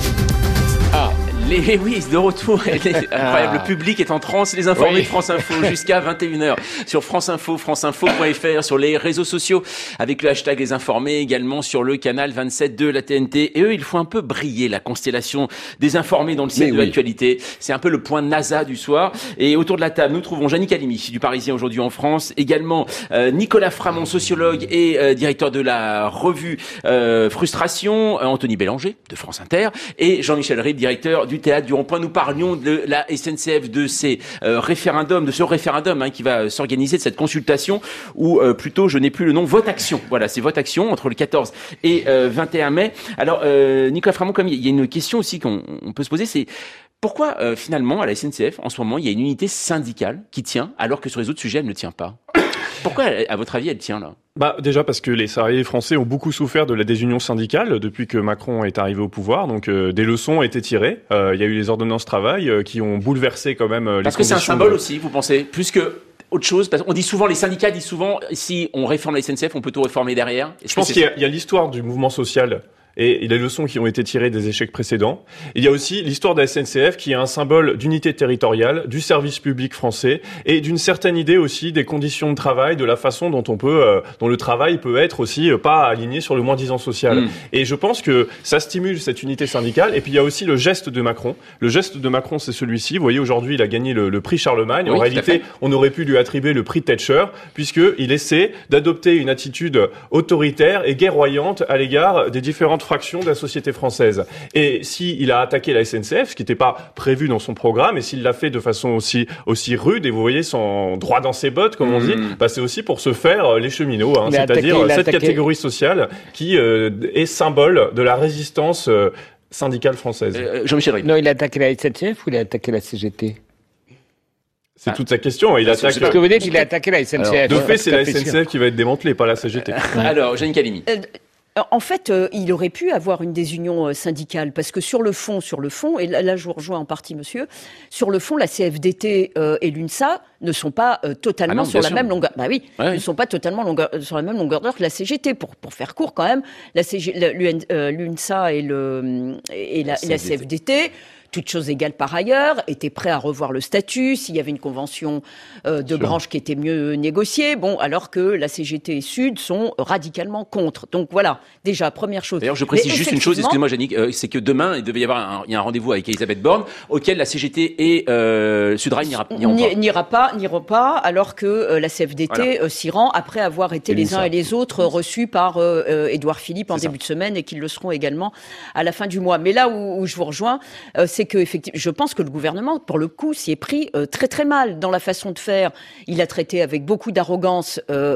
Oui, de retour. Incroyable, le public est en transe. Les informés de France Info jusqu'à 21h sur France Info, franceinfo.fr, sur les réseaux sociaux avec le hashtag Les Informés, également sur le canal 27 de la TNT. Et eux, ils font un peu briller la constellation des informés dans le ciel de l'actualité. C'est un peu le point NASA du soir. Et autour de la table, nous trouvons Yannick Halimi du Parisien aujourd'hui en France, également Nicolas Framont, sociologue et directeur de la revue Frustration, Anthony Bélanger de France Inter et Jean-Michel Ribes, directeur du Théâtre du Rond-Point. Nous parlions de la SNCF, de ces référendums, de ce référendum qui va s'organiser, de cette consultation, ou plutôt, je n'ai plus le nom, Vote Action. Voilà, c'est Vote Action entre le 14 et 21 mai. Alors, Nicolas Framont, comme il y a une question aussi qu'on peut se poser, c'est pourquoi finalement à la SNCF, en ce moment, il y a une unité syndicale qui tient, alors que sur les autres sujets, elle ne tient pas? Pourquoi, à votre avis, elle tient là? Déjà parce que les salariés français ont beaucoup souffert de la désunion syndicale depuis que Macron est arrivé au pouvoir. Donc des leçons ont été tirées. Il y a eu les ordonnances travail qui ont bouleversé quand même les conditions. Parce que c'est un symbole aussi, vous pensez, plus que autre chose, parce qu'on dit souvent, les syndicats disent souvent, si on réforme la SNCF, on peut tout réformer derrière. Je pense qu'il y a l'histoire du mouvement social et les leçons qui ont été tirées des échecs précédents. Il y a aussi l'histoire de la SNCF qui est un symbole d'unité territoriale, du service public français et d'une certaine idée aussi des conditions de travail, de la façon dont dont le travail peut être aussi pas aligné sur le moins-disant social. Et je pense que ça stimule cette unité syndicale. Et puis il y a aussi le geste de Macron. Le geste de Macron, c'est celui-ci. Vous voyez, aujourd'hui, il a gagné le prix Charlemagne. Oui, en réalité, on aurait pu lui attribuer le prix Thatcher puisqu'il essaie d'adopter une attitude autoritaire et guerroyante à l'égard des différentes fractions de la société française. Et s'il a attaqué la SNCF, ce qui n'était pas prévu dans son programme, et s'il l'a fait de façon aussi rude, et vous voyez, sans droit dans ses bottes, comme on dit, c'est aussi pour se faire les cheminots, c'est-à-dire cette catégorie sociale qui est symbole de la résistance syndicale française. Jean-Michel Ribes. Non, il a attaqué la SNCF ou il a attaqué la CGT? C'est toute sa question. Il attaque. Parce que vous dites qu'il a attaqué la SNCF. Alors, de fait, c'est la SNCF qui va être démantelée, pas la CGT. Alors, Yannick Halimi. En fait, il aurait pu avoir une désunion syndicale, parce que sur le fond, et là je vous rejoins en partie, monsieur, sur le fond, la CFDT et l'UNSA ne sont pas totalement sur la même longueur. Bah oui, ne sont pas totalement sur la même longueur d'heure que la CGT. Pour faire court quand même, l'UNSA et la CFDT, toutes choses égales par ailleurs, étaient prêts à revoir le statut s'il y avait une convention de branche qui était mieux négociée. Bon, alors que la CGT et Sud sont radicalement contre. Donc voilà, déjà, première chose. D'ailleurs, je précise juste une chose, excusez-moi Yannick, c'est que demain, il devait y avoir un rendez-vous avec Elisabeth Borne, auquel la CGT et Sudrail n'ira pas, alors que la CFDT s'y rend, après avoir été les uns et les autres reçus par Édouard Philippe en début de semaine, et qu'ils le seront également à la fin du mois. Mais là où je vous rejoins, c'est que effectivement, je pense que le gouvernement, pour le coup, s'y est pris très très mal dans la façon de faire. Il a traité avec beaucoup d'arrogance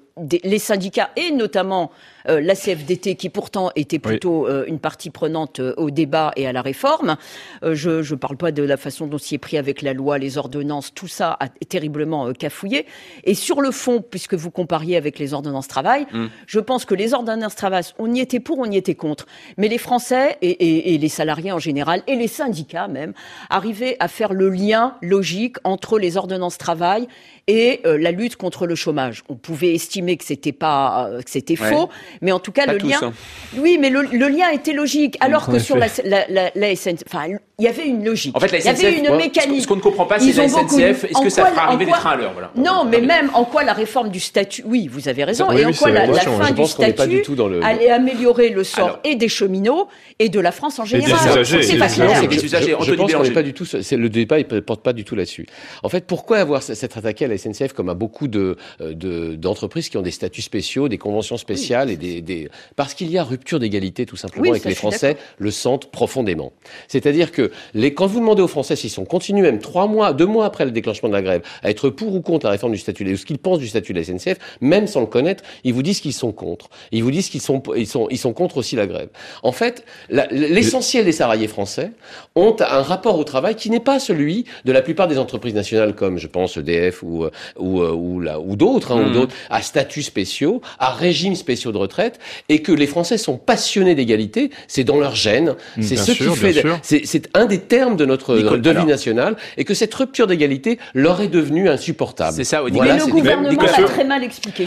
les syndicats et notamment la CFDT, qui pourtant était plutôt une partie prenante au débat et à la réforme. Je parle pas de la façon dont s'y est pris avec la loi, les ordonnances, tout ça a terriblement cafouillé. Et sur le fond, puisque vous compariez avec les ordonnances travail, je pense que les ordonnances travail, on y était pour, on y était contre. Mais les Français et les salariés en général, et les syndicats même, arrivaient à faire le lien logique entre les ordonnances travail et la lutte contre le chômage. On pouvait estimer que c'était faux, mais en tout cas, pas le tous, lien... hein. Oui, mais le lien était logique. Alors que sur la SNCF... Enfin, il y avait une logique. En fait, la il y avait une mécanique. Ce qu'on ne comprend pas, c'est la SNCF. Est-ce que ça fera arriver des trains à l'heure, voilà. Non, mais même en quoi la réforme du statut... Oui, vous avez raison. Oui, et en quoi la fin du statut allait améliorer le sort et des cheminots et de la France en général. C'est pas clair. Des usagers. Je pense qu'on n'est pas du tout... Le débat, il ne porte pas du tout là-dessus. En fait, pourquoi avoir s'être attaqué à la SNCF comme à beaucoup d'entreprises qui ont des statuts spéciaux, des conventions spéciales et parce qu'il y a rupture d'égalité tout simplement et que les Français le sentent profondément. C'est-à-dire que quand vous demandez aux Français s'ils sont continués même 2 mois après le déclenchement de la grève à être pour ou contre la réforme du statut ou ce qu'ils pensent du statut de la SNCF, même sans le connaître, ils vous disent qu'ils sont contre. Ils vous disent qu'ils sont contre aussi la grève. En fait, l'essentiel des salariés français ont un rapport au travail qui n'est pas celui de la plupart des entreprises nationales comme je pense EDF ou d'autres, ou d'autres, à statuts spéciaux, à régimes spéciaux de retraite, et que les Français sont passionnés d'égalité, c'est dans leur gène, c'est ce qui fait, c'est un des termes de notre devise nationale, et que cette rupture d'égalité leur est devenue insupportable. C'est ça, mais le gouvernement l'a très mal expliqué.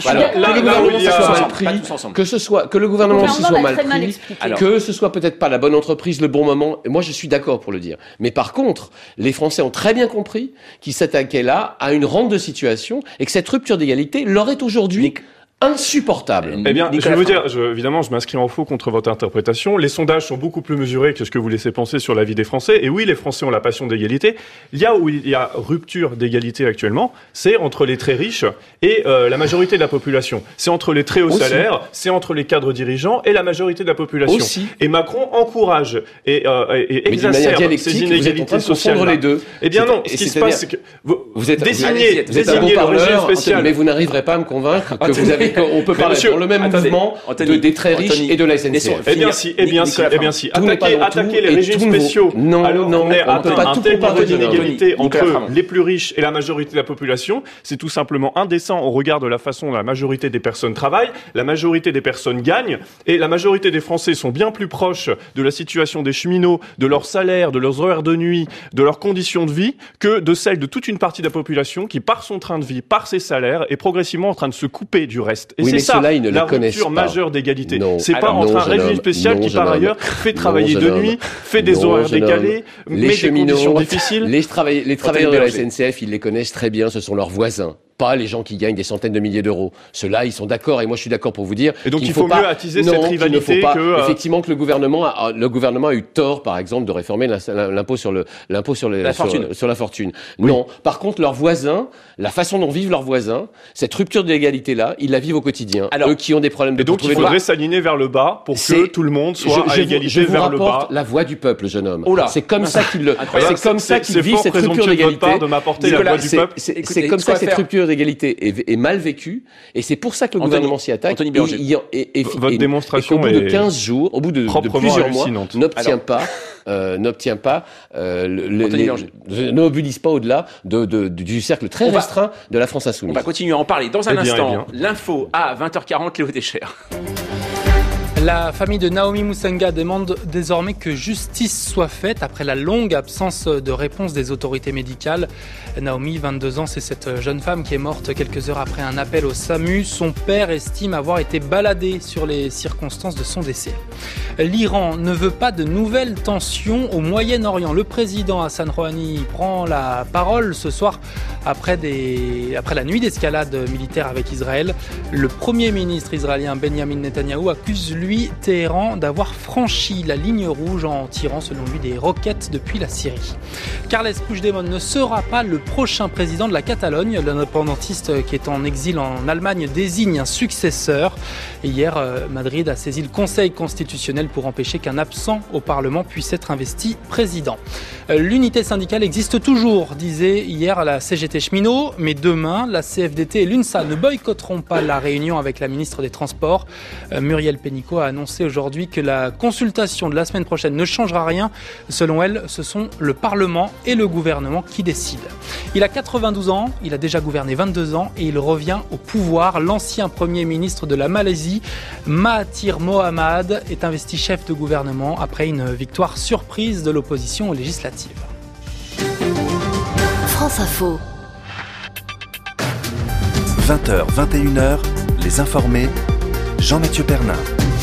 Que le gouvernement se soit mal pris, que ce soit peut-être pas la bonne entreprise, le bon moment, et moi je suis d'accord pour le dire. Mais par contre, les Français ont très bien compris qu'ils s'attaquaient là à une rente de situation, et que cette rupture d'égalité leur est aujourd'hui insupportable. Eh bien, je vais vous dire, évidemment, je m'inscris en faux contre votre interprétation. Les sondages sont beaucoup plus mesurés que ce que vous laissez penser sur la vie des Français. Et oui, les Français ont la passion d'égalité. Il y a rupture d'égalité actuellement, c'est entre les très riches et la majorité de la population. C'est entre les très hauts salaires, c'est entre les cadres dirigeants et la majorité de la population. Et Macron encourage et exacerbe ces inégalités sociales. Les deux. Eh bien non, ce qui se passe, c'est que vous désignez le régime spécial. Mais vous n'arriverez pas à me convaincre que vous avez on peut parler dans le même mouvement des très riches et de la SNCF. Eh bien si. Attaquer les régimes spéciaux, alors on est à un tel niveau d'inégalité entre les plus riches et la majorité de la population, c'est tout simplement indécent au regard de la façon dont la majorité des personnes travaillent, la majorité des personnes gagnent, et la majorité des Français sont bien plus proches de la situation des cheminots, de leur salaire, de leurs horaires de nuit, de leurs conditions de vie, que de celle de toute une partie de la population qui, par son train de vie, par ses salaires, est progressivement en train de se couper du reste. Et c'est ça la rupture majeure d'égalité. C'est pas entre un régime spécial qui, par ailleurs, fait travailler de nuit, fait des horaires décalés, met des conditions difficiles. Les travailleurs de la SNCF, ils les connaissent très bien, ce sont leurs voisins. Pas les gens qui gagnent des centaines de milliers d'euros. Ceux-là, ils sont d'accord, et moi je suis d'accord pour vous dire. Et donc il faut mieux attiser cette rivalité effectivement que le gouvernement a eu tort, par exemple, de réformer l'impôt sur la fortune. Oui. Non. Par contre, leurs voisins, la façon dont vivent leurs voisins, cette rupture d'égalité-là, ils la vivent au quotidien. Alors, eux qui ont des problèmes de et donc il faudrait s'aligner vers le bas pour que tout le monde soit à égalité vers le bas. La voix du peuple, jeune homme. C'est comme ça qu'ils vivent cette rupture d'égalité. De m'apporter la voix du peuple. C'est comme ça que cette rupture d'égalité est mal vécue, et c'est pour ça que le gouvernement s'y attaque. Votre démonstration au bout de 15 jours, au bout de plusieurs mois, n'obtient pas, ne mobilise pas au-delà du cercle très restreint de la France insoumise. On va continuer à en parler dans un instant. L'info à 20h40, Léo Deschers. La famille de Naomi Musenga demande désormais que justice soit faite après la longue absence de réponse des autorités médicales. Naomi, 22 ans, c'est cette jeune femme qui est morte quelques heures après un appel au SAMU. Son père estime avoir été baladé sur les circonstances de son décès. L'Iran ne veut pas de nouvelles tensions au Moyen-Orient. Le président Hassan Rouhani prend la parole ce soir après la nuit d'escalade militaire avec Israël. Le premier ministre israélien Benjamin Netanyahou accuse lui depuis Téhéran d'avoir franchi la ligne rouge en tirant selon lui des roquettes depuis la Syrie. Carles Puigdemont ne sera pas le prochain président de la Catalogne. L'indépendantiste qui est en exil en Allemagne désigne un successeur. Et hier, Madrid a saisi le Conseil constitutionnel pour empêcher qu'un absent au Parlement puisse être investi président. L'unité syndicale existe toujours, disait hier la CGT cheminot, mais demain, la CFDT et l'UNSA ne boycotteront pas la réunion avec la ministre des Transports. Muriel Pénicaud a annoncé aujourd'hui que la consultation de la semaine prochaine ne changera rien. Selon elle, ce sont le Parlement et le gouvernement qui décident. Il a 92 ans, il a déjà gouverné 22 ans et il revient au pouvoir. L'ancien Premier ministre de la Malaisie, Mahathir Mohamad, est investi chef de gouvernement après une victoire surprise de l'opposition aux législatives. France Info. 20h, 21h, les informés, Jean-Mathieu Pernin.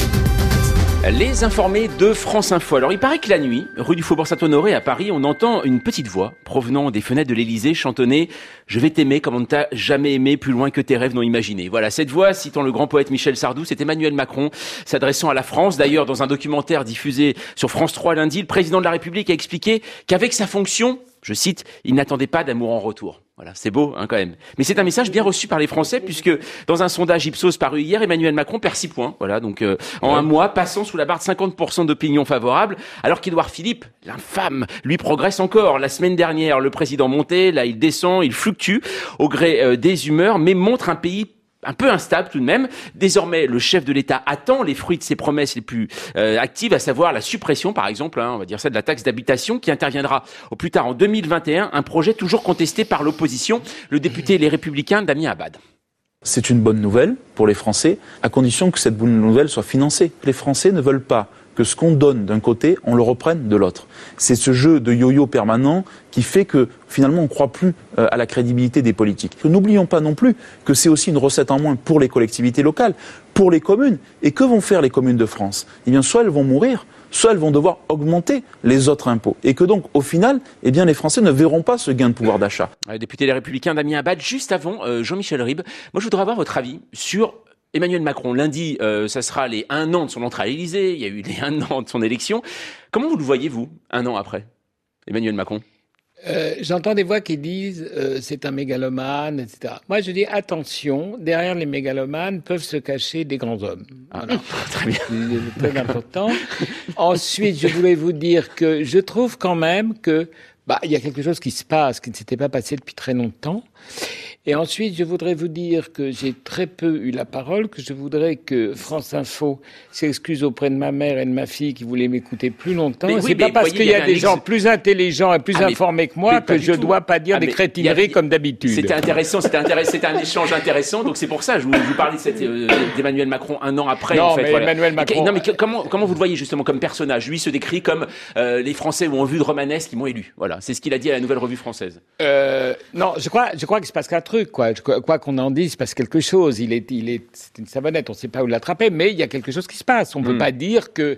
Les informés de France Info. Alors, il paraît que la nuit, rue du Faubourg Saint-Honoré à Paris, on entend une petite voix provenant des fenêtres de l'Élysée chantonner « Je vais t'aimer comme on ne t'a jamais aimé, plus loin que tes rêves non imaginés ». Voilà, cette voix, citant le grand poète Michel Sardou, c'est Emmanuel Macron s'adressant à la France. D'ailleurs, dans un documentaire diffusé sur France 3 lundi, le président de la République a expliqué qu'avec sa fonction, je cite, il n'attendait pas d'amour en retour. Voilà, c'est beau, quand même. Mais c'est un message bien reçu par les Français, puisque dans un sondage Ipsos paru hier, Emmanuel Macron perd 6 points. Voilà, donc en un mois, passant sous la barre de 50% d'opinion favorable, alors qu'Édouard Philippe, l'infâme, lui progresse encore. La semaine dernière, le président montait, là il descend, il fluctue au gré des humeurs, mais montre un pays un peu instable tout de même. Désormais, le chef de l'État attend les fruits de ses promesses les plus actives, à savoir la suppression, par exemple, on va dire ça, de la taxe d'habitation qui interviendra au plus tard en 2021, un projet toujours contesté par l'opposition, le député Les Républicains Damien Abad. C'est une bonne nouvelle pour les Français, à condition que cette bonne nouvelle soit financée. Les Français ne veulent pas que ce qu'on donne d'un côté, on le reprenne de l'autre. C'est ce jeu de yo-yo permanent qui fait que finalement on ne croit plus à la crédibilité des politiques. N'oublions pas non plus que c'est aussi une recette en moins pour les collectivités locales, pour les communes. Et que vont faire les communes de France ? Eh bien, soit elles vont mourir, soit elles vont devoir augmenter les autres impôts. Et que donc, au final, eh bien, les Français ne verront pas ce gain de pouvoir d'achat. Député Les Républicains Damien Abad, juste avant Jean-Michel Ribes, moi je voudrais avoir votre avis sur Emmanuel Macron. Lundi, ça sera les 1 an de son entrée à l'Élysée, il y a eu les 1 an de son élection. Comment vous le voyez, vous, 1 an après, Emmanuel Macron ? J'entends des voix qui disent c'est un mégalomane, etc. Moi, je dis attention, derrière les mégalomanes peuvent se cacher des grands hommes. Voilà. Très bien. C'est très important. Ensuite, je voulais vous dire que je trouve quand même que il y a quelque chose qui se passe, qui ne s'était pas passé depuis très longtemps. Et ensuite, je voudrais vous dire que j'ai très peu eu la parole, que je voudrais que France Info s'excuse auprès de ma mère et de ma fille qui voulaient m'écouter plus longtemps. Mais c'est pas parce qu'il y a des gens plus intelligents et plus informés que moi que je dois pas dire des crétineries comme d'habitude. C'était intéressant, c'était un échange intéressant, donc c'est pour ça, je vous parlais d'Emmanuel Macron 1 an après. Non, en fait, mais voilà. Emmanuel Macron... Non, mais comment vous le voyez justement comme personnage ? Lui se décrit comme les Français ont vu de Romanès qui m'ont élu. Voilà, c'est ce qu'il a dit à la Nouvelle Revue Française. Non, je crois qu'il se passe qu'un truc, quoi qu'on en dise, il se passe quelque chose. C'est une savonnette, on ne sait pas où l'attraper, mais il y a quelque chose qui se passe. On ne peut pas dire que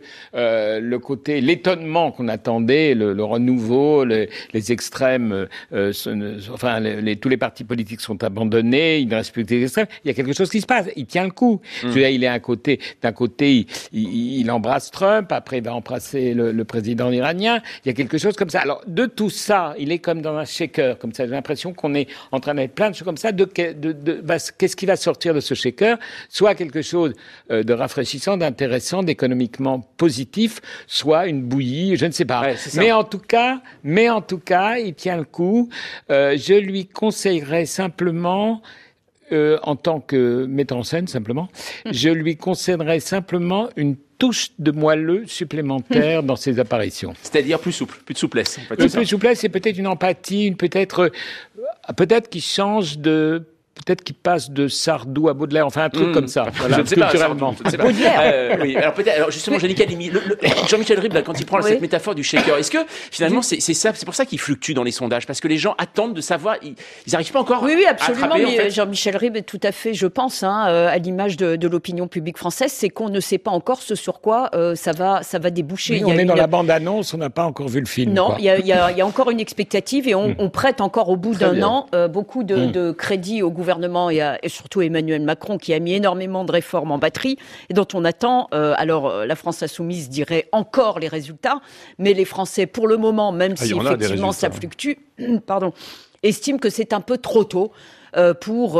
l'étonnement qu'on attendait, le renouveau, les extrêmes, tous les partis politiques sont abandonnés, il ne reste plus que des extrêmes. Il y a quelque chose qui se passe. Il tient le coup. Je veux dire, il est d'un côté, il embrasse Trump, après il va embrasser le président iranien. Il y a quelque chose comme ça. Alors, de tout ça, il est comme dans un shaker, comme ça. J'ai l'impression qu'on est en train d'être plein de choses comme ça. Qu'est-ce qui va sortir de ce shaker ? Soit quelque chose de rafraîchissant, d'intéressant, d'économiquement positif, soit une bouillie, je ne sais pas. Ouais, mais en tout cas, il tient le coup. Je lui conseillerais simplement, en tant que metteur en scène simplement, je lui conseillerais simplement une touche de moelleux supplémentaire dans ses apparitions. C'est-à-dire plus souple, plus de souplesse. En fait, plus de souplesse et peut-être une empathie, peut-être qu'il change de... Peut-être qu'il passe de Sardou à Baudelaire, enfin un truc comme ça. Voilà, je ne sais culturellement. pas. Baudelaire. Oui. Alors peut-être. Alors justement, Jeannick Halimi, Jean-Michel Ribes, quand il prend cette métaphore du shaker, est-ce que finalement c'est ça, c'est pour ça qu'il fluctue dans les sondages, parce que les gens attendent de savoir, ils n'arrivent pas encore. Oui, absolument. À attraper, mais en fait. Jean-Michel Ribes est tout à fait, je pense, à l'image de l'opinion publique française, c'est qu'on ne sait pas encore ce sur quoi ça va déboucher. Oui, on est dans la bande-annonce, on n'a pas encore vu le film. Non, il y a encore une expectative et on prête encore au bout d'un an beaucoup de crédit au gouvernement gouvernement et surtout Emmanuel Macron qui a mis énormément de réformes en batterie et dont on attend, la France insoumise dirait encore les résultats, mais les Français pour le moment, même si effectivement ça fluctue, estiment que c'est un peu trop tôt. Pour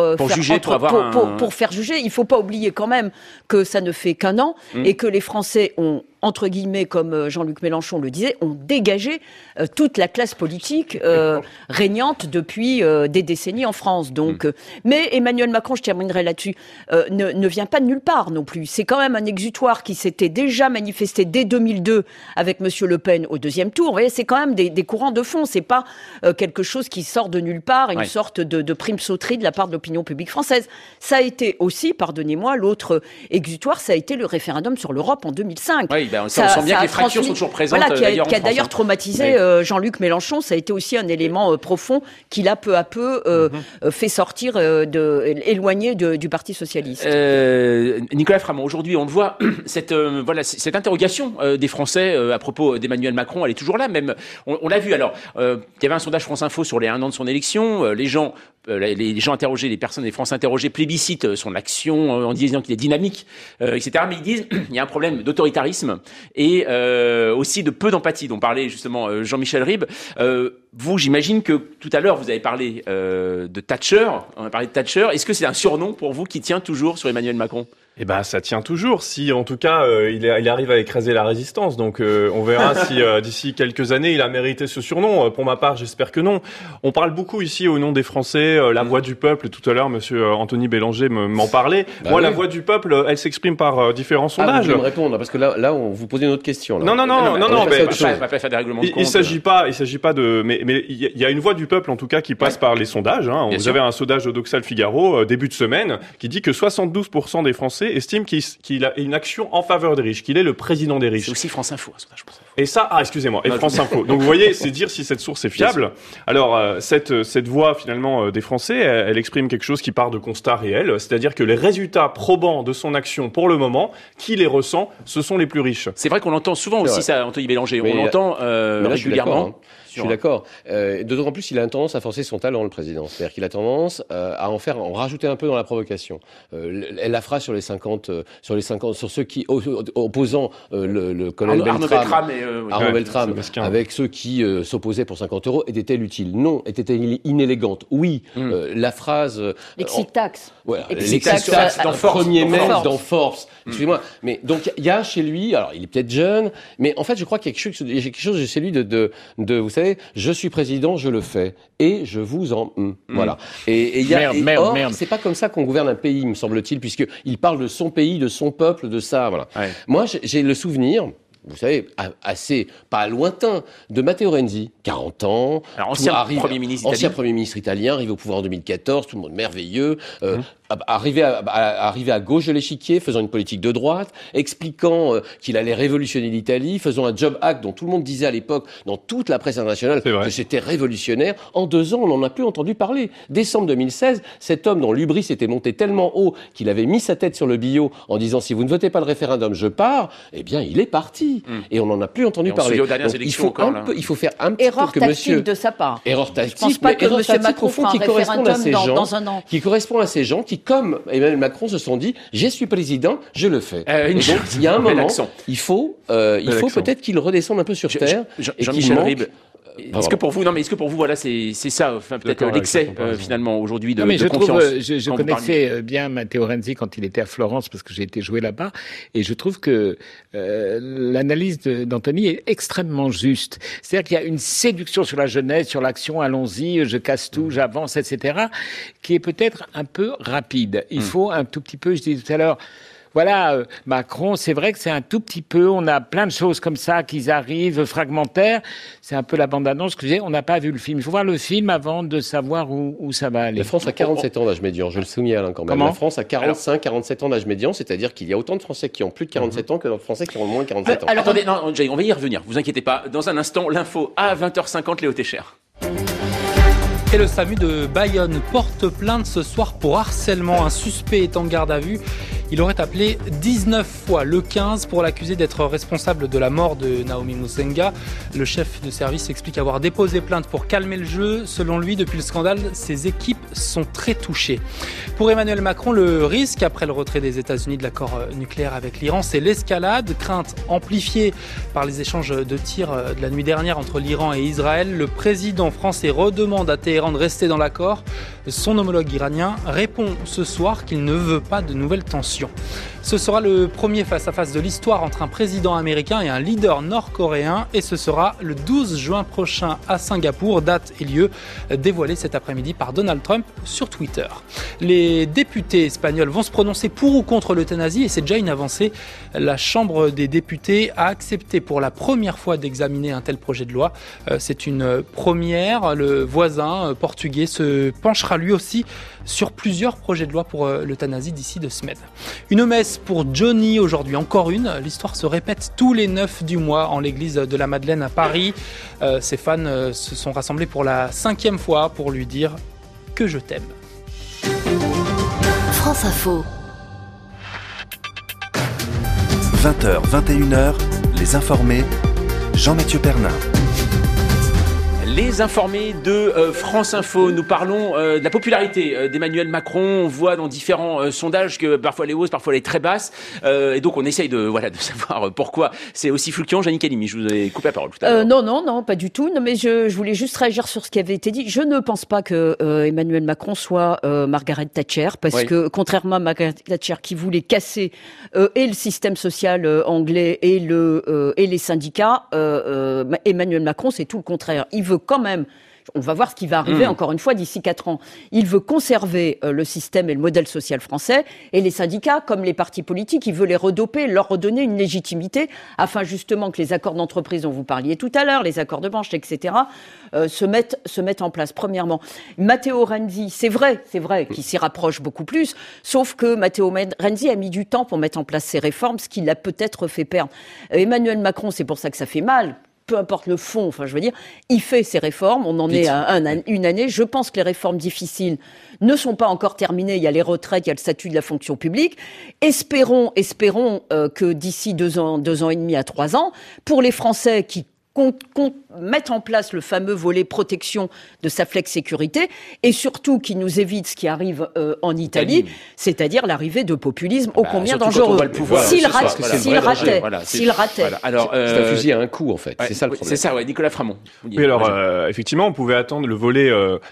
faire juger. Il ne faut pas oublier quand même que ça ne fait qu'un an et que les Français ont, entre guillemets, comme Jean-Luc Mélenchon le disait, ont dégagé toute la classe politique régnante depuis des décennies en France. Donc, mais Emmanuel Macron, je terminerai là-dessus, ne vient pas de nulle part non plus. C'est quand même un exutoire qui s'était déjà manifesté dès 2002 avec Monsieur Le Pen au deuxième tour. Vous voyez, c'est quand même des courants de fond. C'est pas quelque chose qui sort de nulle part, une sorte de prime sauterie de la part de l'opinion publique française. Ça a été aussi, pardonnez-moi, l'autre exutoire, ça a été le référendum sur l'Europe en 2005. Oui, on sent bien que les fractures sont toujours présentes. Voilà, qui a d'ailleurs traumatisé Jean-Luc Mélenchon. Ça a été aussi un élément profond qui l'a peu à peu fait sortir, éloigné du Parti socialiste. Nicolas Framont, aujourd'hui, on le voit, cette interrogation des Français à propos d'Emmanuel Macron, elle est toujours là. Même, on l'a vu. Alors, il y avait un sondage France Info sur les 1 an de son élection. Les gens interrogés, les personnes des Français interrogées plébiscitent son action en disant qu'il est dynamique, etc. Mais ils disent il y a un problème d'autoritarisme et aussi de peu d'empathie dont parlait justement Jean-Michel Ribes. Vous, j'imagine que tout à l'heure vous avez parlé de Thatcher. On a parlé de Thatcher. Est-ce que c'est un surnom pour vous qui tient toujours sur Emmanuel Macron? Eh ben, ça tient toujours. Si, en tout cas, il arrive à écraser la résistance. Donc, on verra si d'ici quelques années, il a mérité ce surnom. Pour ma part, j'espère que non. On parle beaucoup ici au nom des Français, la voix du peuple. Tout à l'heure, Monsieur Anthony Bélanger m'en parlait. Moi, la voix du peuple, elle s'exprime par différents sondages. Vous voulez me répondre parce que là, on vous posait une autre question. Là. Non. Mais on va pas faire des règlements de compte. Il s'agit pas de. Mais il y a une voix du peuple, en tout cas, qui passe par les sondages. Hein. Vous avez un sondage Odoxal Figaro début de semaine qui dit que 72% des Français estiment qu'il a une action en faveur des riches, qu'il est le président des riches. C'est aussi France Info. Et ça, excusez-moi, et France Info. Donc vous voyez, c'est dire si cette source est fiable. Alors cette voix finalement des Français, elle exprime quelque chose qui part de constats réels, c'est-à-dire que les résultats probants de son action pour le moment, qui les ressent, ce sont les plus riches. C'est vrai qu'on l'entend souvent aussi ça, Anthony Bélanger. On l'entend régulièrement. Je suis d'accord. D'autant plus, il a une tendance à forcer son talent, le président. C'est-à-dire qu'il a tendance à en rajouter un peu dans la provocation. La phrase sur ceux qui, opposant le colonel Arnaud Beltrame, avec ceux qui s'opposaient pour 50 €, était-elle utile? Non. Était-elle inélégante? Oui. La phrase... L'exit tax. Voilà. L'exit tax dans 1er mai dans Forbes. Excusez-moi. Mais donc, il y a chez lui, alors il est peut-être jeune, mais en fait, je crois qu'il y a quelque chose chez lui de vous savez, je suis président, je le fais, et je vous en... Voilà. Or, c'est pas comme ça qu'on gouverne un pays, me semble-t-il, puisqu'il parle de son pays, de son peuple, de ça, voilà. Ouais. Moi, j'ai le souvenir... Vous savez, assez pas lointain, de Matteo Renzi, 40 ans, ancien Premier ministre italien, arrivé au pouvoir en 2014, tout le monde merveilleux, arrivé à gauche de l'échiquier, faisant une politique de droite, expliquant qu'il allait révolutionner l'Italie, faisant un job act dont tout le monde disait à l'époque, dans toute la presse internationale, que c'était révolutionnaire. En 2 ans, on n'en a plus entendu parler. Décembre 2016, cet homme dont l'hubris était monté tellement haut qu'il avait mis sa tête sur le billot en disant « si vous ne votez pas le référendum, je pars », eh bien, il est parti. Et on n'en a plus entendu parler. Donc, il faut faire un petit peu que monsieur... de sa part. Erreur tactique. Je pense pas que monsieur Macron fera un référendum dans un an. Qui correspond à ces gens qui, comme Emmanuel Macron, se sont dit « je suis président, je le fais ». Donc, il y a un moment, il faut peut-être qu'il redescende un peu sur terre. Jean-Michel Ribes. Est-ce que pour vous, voilà, c'est ça, peut-être l'excès finalement aujourd'hui de confiance. Je connaissais bien Matteo Renzi quand il était à Florence parce que j'ai été joué là-bas, et je trouve que l'analyse d'Anthony est extrêmement juste. C'est-à-dire qu'il y a une séduction sur la jeunesse, sur l'action, allons-y, je casse tout, j'avance, etc., qui est peut-être un peu rapide. Il faut un tout petit peu, je disais tout à l'heure. Voilà, Macron, c'est vrai que c'est un tout petit peu, on a plein de choses comme ça qui arrivent, fragmentaires. C'est un peu la bande-annonce que je disais, on n'a pas vu le film. Il faut voir le film avant de savoir où ça va aller. La France a 47 ans d'âge médian, je le signale quand même. La France a 47 ans d'âge médian, c'est-à-dire qu'il y a autant de Français qui ont plus de 47 ans que de Français qui ont moins de 47 ans. Alors attendez, non, on va y revenir, vous inquiétez pas. Dans un instant, l'info à 20h50, Léo Técher. Et le SAMU de Bayonne porte plainte ce soir pour harcèlement. Un suspect est en garde à vue. Il aurait appelé 19 fois le 15 pour l'accuser d'être responsable de la mort de Naomi Musenga. Le chef de service explique avoir déposé plainte pour calmer le jeu. Selon lui, depuis le scandale, ses équipes sont très touchées. Pour Emmanuel Macron, le risque, après le retrait des États-Unis de l'accord nucléaire avec l'Iran, c'est l'escalade, crainte amplifiée par les échanges de tirs de la nuit dernière entre l'Iran et Israël. Le président français redemande à Téhéran de rester dans l'accord. Son homologue iranien répond ce soir qu'il ne veut pas de nouvelles tensions. Ce sera le premier face-à-face de l'histoire entre un président américain et un leader nord-coréen et ce sera le 12 juin prochain à Singapour, date et lieu dévoilés cet après-midi par Donald Trump sur Twitter. Les députés espagnols vont se prononcer pour ou contre l'euthanasie et c'est déjà une avancée. La Chambre des députés a accepté pour la première fois d'examiner un tel projet de loi. C'est une première. Le voisin portugais se penchera lui aussi sur plusieurs projets de loi pour l'euthanasie d'ici 2 semaines. Une messe pour Johnny aujourd'hui, encore une. L'histoire se répète tous les 9 du mois en l'église de la Madeleine à Paris. Ses fans se sont rassemblés pour la 5e fois pour lui dire que je t'aime. France Info. 20h, 21h, les informés, Jean-Mathieu Pernin. Les informés de France Info, nous parlons de la popularité d'Emmanuel Macron. On voit dans différents sondages que parfois les hausses, parfois les très basses. Et donc on essaye de savoir pourquoi c'est aussi fluctuant. Janine Calimi, je vous ai coupé la parole tout à l'heure. Non, pas du tout. Non, mais je voulais juste réagir sur ce qui avait été dit. Je ne pense pas que Emmanuel Macron soit Margaret Thatcher, parce que contrairement à Margaret Thatcher qui voulait casser et le système social anglais et les syndicats, Emmanuel Macron c'est tout le contraire. Il veut quand même, on va voir ce qui va arriver encore une fois d'ici 4 ans. Il veut conserver le système et le modèle social français et les syndicats, comme les partis politiques, il veut les redoper, leur redonner une légitimité afin justement que les accords d'entreprise dont vous parliez tout à l'heure, les accords de branche, etc., se mettent en place. Premièrement, Matteo Renzi, c'est vrai qu'il s'y rapproche beaucoup plus, sauf que Matteo Renzi a mis du temps pour mettre en place ces réformes, ce qui l'a peut-être fait perdre. Emmanuel Macron, c'est pour ça que ça fait mal. Peu importe le fond, il fait ses réformes, on en est à une année. Je pense que les réformes difficiles ne sont pas encore terminées. Il y a les retraites, il y a le statut de la fonction publique. Espérons que d'ici 2 ans et demi à 3 ans, pour les Français qui mettre en place le fameux volet protection de sa flex-sécurité et surtout qui nous évite ce qui arrive en Italie, c'est-à-dire l'arrivée de populisme ô combien dangereux. S'il ratait. Voilà. Alors, c'est un fusil à un coup, en fait. C'est ça le problème. C'est ça, Nicolas Framont. Oui, alors, effectivement, on pouvait attendre le volet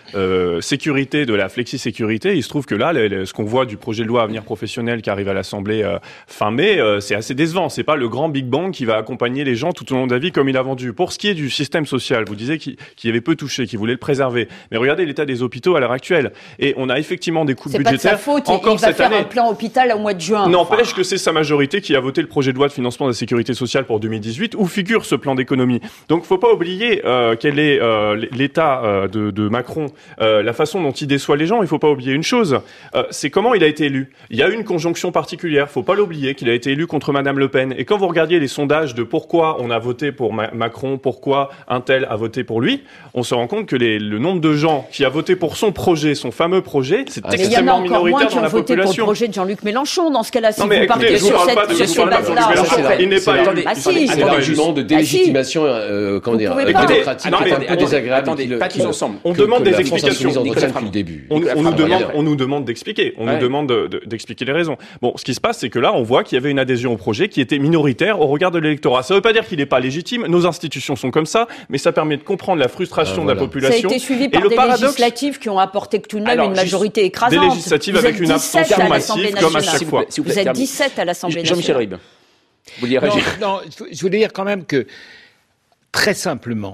sécurité de la flexi-sécurité. Il se trouve que là, ce qu'on voit du projet de loi Avenir professionnel qui arrive à l'Assemblée fin mai, c'est assez décevant. C'est pas le grand Big Bang qui va accompagner les gens tout au long de la vie comme il a vendu. Pour ce qui est du système social, vous disiez qu'il avait peu touché, qu'il voulait le préserver. Mais regardez l'état des hôpitaux à l'heure actuelle. Et on a effectivement des coupes budgétaires. C'est pas de sa faute, encore il va faire un plan hôpital au mois de juin. N'empêche que c'est sa majorité qui a voté le projet de loi de financement de la sécurité sociale pour 2018, où figure ce plan d'économie. Donc faut pas oublier quel est l'état de Macron, la façon dont il déçoit les gens. Il faut pas oublier une chose, c'est comment il a été élu. Il y a eu une conjonction particulière, faut pas l'oublier, qu'il a été élu contre Madame Le Pen. Et quand vous regardiez les sondages de pourquoi on a voté pour Macron, pourquoi un tel a voté pour lui, on se rend compte que le nombre de gens qui a voté pour son projet, son fameux projet, c'est extrêmement minoritaire dans la population. Il y en a encore moins qui ont voté pour le projet de Jean-Luc Mélenchon, dans ce cas-là, si vous parlez sur cette base-là. Il n'est pas élu. C'est un argument de délégitimation démocratique un peu désagréable. Pas tous ensemble. On demande des explications. Depuis le début. On nous demande d'expliquer. On nous demande d'expliquer les raisons. Bon, ce qui se passe, c'est que là, on voit qu'il y avait une adhésion au projet qui était minoritaire au regard de l'électorat. Ça ne veut pas dire qu'il n'est pas légitime. Nos institutions sont comme ça, mais ça permet de comprendre la frustration de la population. Ça a été suivi par des législatives qui ont apporté tout de même une majorité écrasante. Des législatives avec une abstention massive, comme à chaque fois. Vous êtes 17 à l'Assemblée nationale. Jean-Michel Ribes. Vous vouliez réagir ? Non, je voulais dire quand même que, très simplement,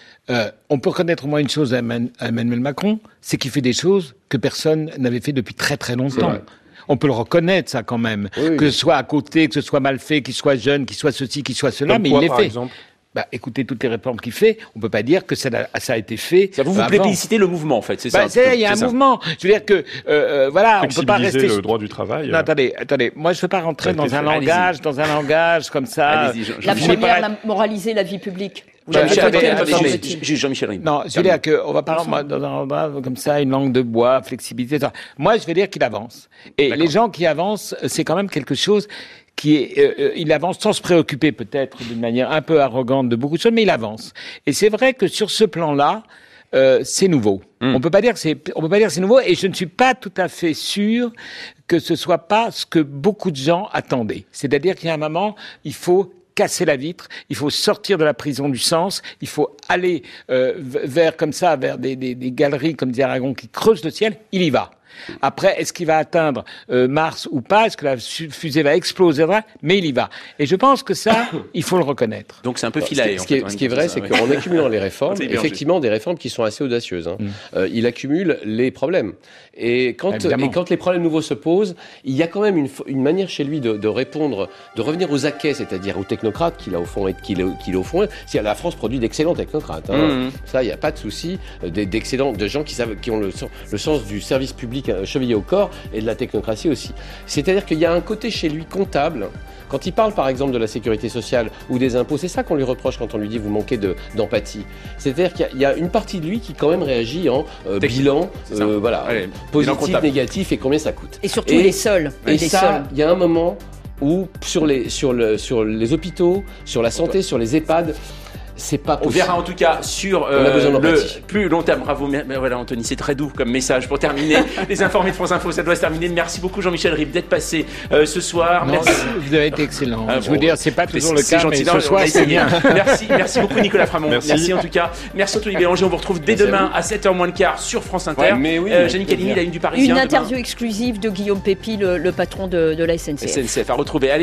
on peut reconnaître au moins une chose à Emmanuel Macron, c'est qu'il fait des choses que personne n'avait fait depuis très très longtemps. On peut le reconnaître, ça, quand même. Oui. Que ce soit à côté, que ce soit mal fait, qu'il soit jeune, qu'il soit ceci, qu'il soit cela, mais il les fait. Exemple écoutez, toutes les réformes qu'il fait, on peut pas dire que ça a été fait. Vous plébiscitez le mouvement, en fait, c'est ça. Il y a un mouvement. Je veux dire que, on peut pas rester. Le droit du travail. Non, attendez. Moi, je veux pas rentrer dans un langage comme ça. La première, moraliser la vie publique. Jean-Michel Ribes. Non, je veux dire qu'on va parler dans un endroit comme ça, une langue de bois, flexibilité. Moi, je veux dire qu'il avance. Et les gens qui avancent, c'est quand même quelque chose qui est, il avance sans se préoccuper peut-être d'une manière un peu arrogante de beaucoup de choses, mais il avance. Et c'est vrai que sur ce plan-là, c'est nouveau. On peut pas dire que c'est nouveau, et je ne suis pas tout à fait sûr que ce soit pas ce que beaucoup de gens attendaient. C'est-à-dire qu'il y a un moment, il faut casser la vitre, il faut sortir de la prison du sens, il faut aller vers des galeries, comme disait Aragon, qui creusent le ciel. Il y va. Après, est-ce qu'il va atteindre Mars ou pas? Est-ce que la fusée va exploser? Mais il y va. Et je pense que ça, il faut le reconnaître. Donc c'est un peu filaire. Ce qui est vrai, c'est qu'en accumulant les réformes, effectivement, des réformes qui sont assez audacieuses, il accumule les problèmes. Et quand les problèmes nouveaux se posent, il y a quand même une manière chez lui de répondre, de revenir aux acquets, c'est-à-dire aux technocrates qu'il a au fond. Si la France produit d'excellents technocrates, ça, il n'y a pas de souci, d'excellents, de gens qui ont le sens du service public chevillé au corps, et de la technocratie aussi. C'est-à-dire qu'il y a un côté chez lui comptable. Quand il parle par exemple de la sécurité sociale ou des impôts, c'est ça qu'on lui reproche quand on lui dit vous manquez d'empathie. C'est-à-dire qu'il y a une partie de lui qui quand même réagit en bilan, positif, négatif et combien ça coûte. Et surtout les sols. Et ça, il y a un moment où sur les hôpitaux, sur la santé, sur les EHPAD, c'est pas possible. On verra en tout cas sur le plus long terme. Bravo, voilà Anthony, c'est très doux comme message pour terminer. Les informés de France Info, ça doit se terminer. Merci beaucoup Jean-Michel Ribes d'être passé ce soir. Merci. Vous avez été excellent. Je veux dire, c'est pas toujours le cas, gentil, mais ce soir c'est bien. Merci beaucoup Nicolas Framont. Merci en tout cas. Merci Anthony Bélanger. On vous retrouve dès demain à 7h moins le quart sur France Inter. Janine Calimi, la Une du Parisien. Une interview exclusive de Guillaume Pépi, le patron de la SNCF. SNCF à retrouver.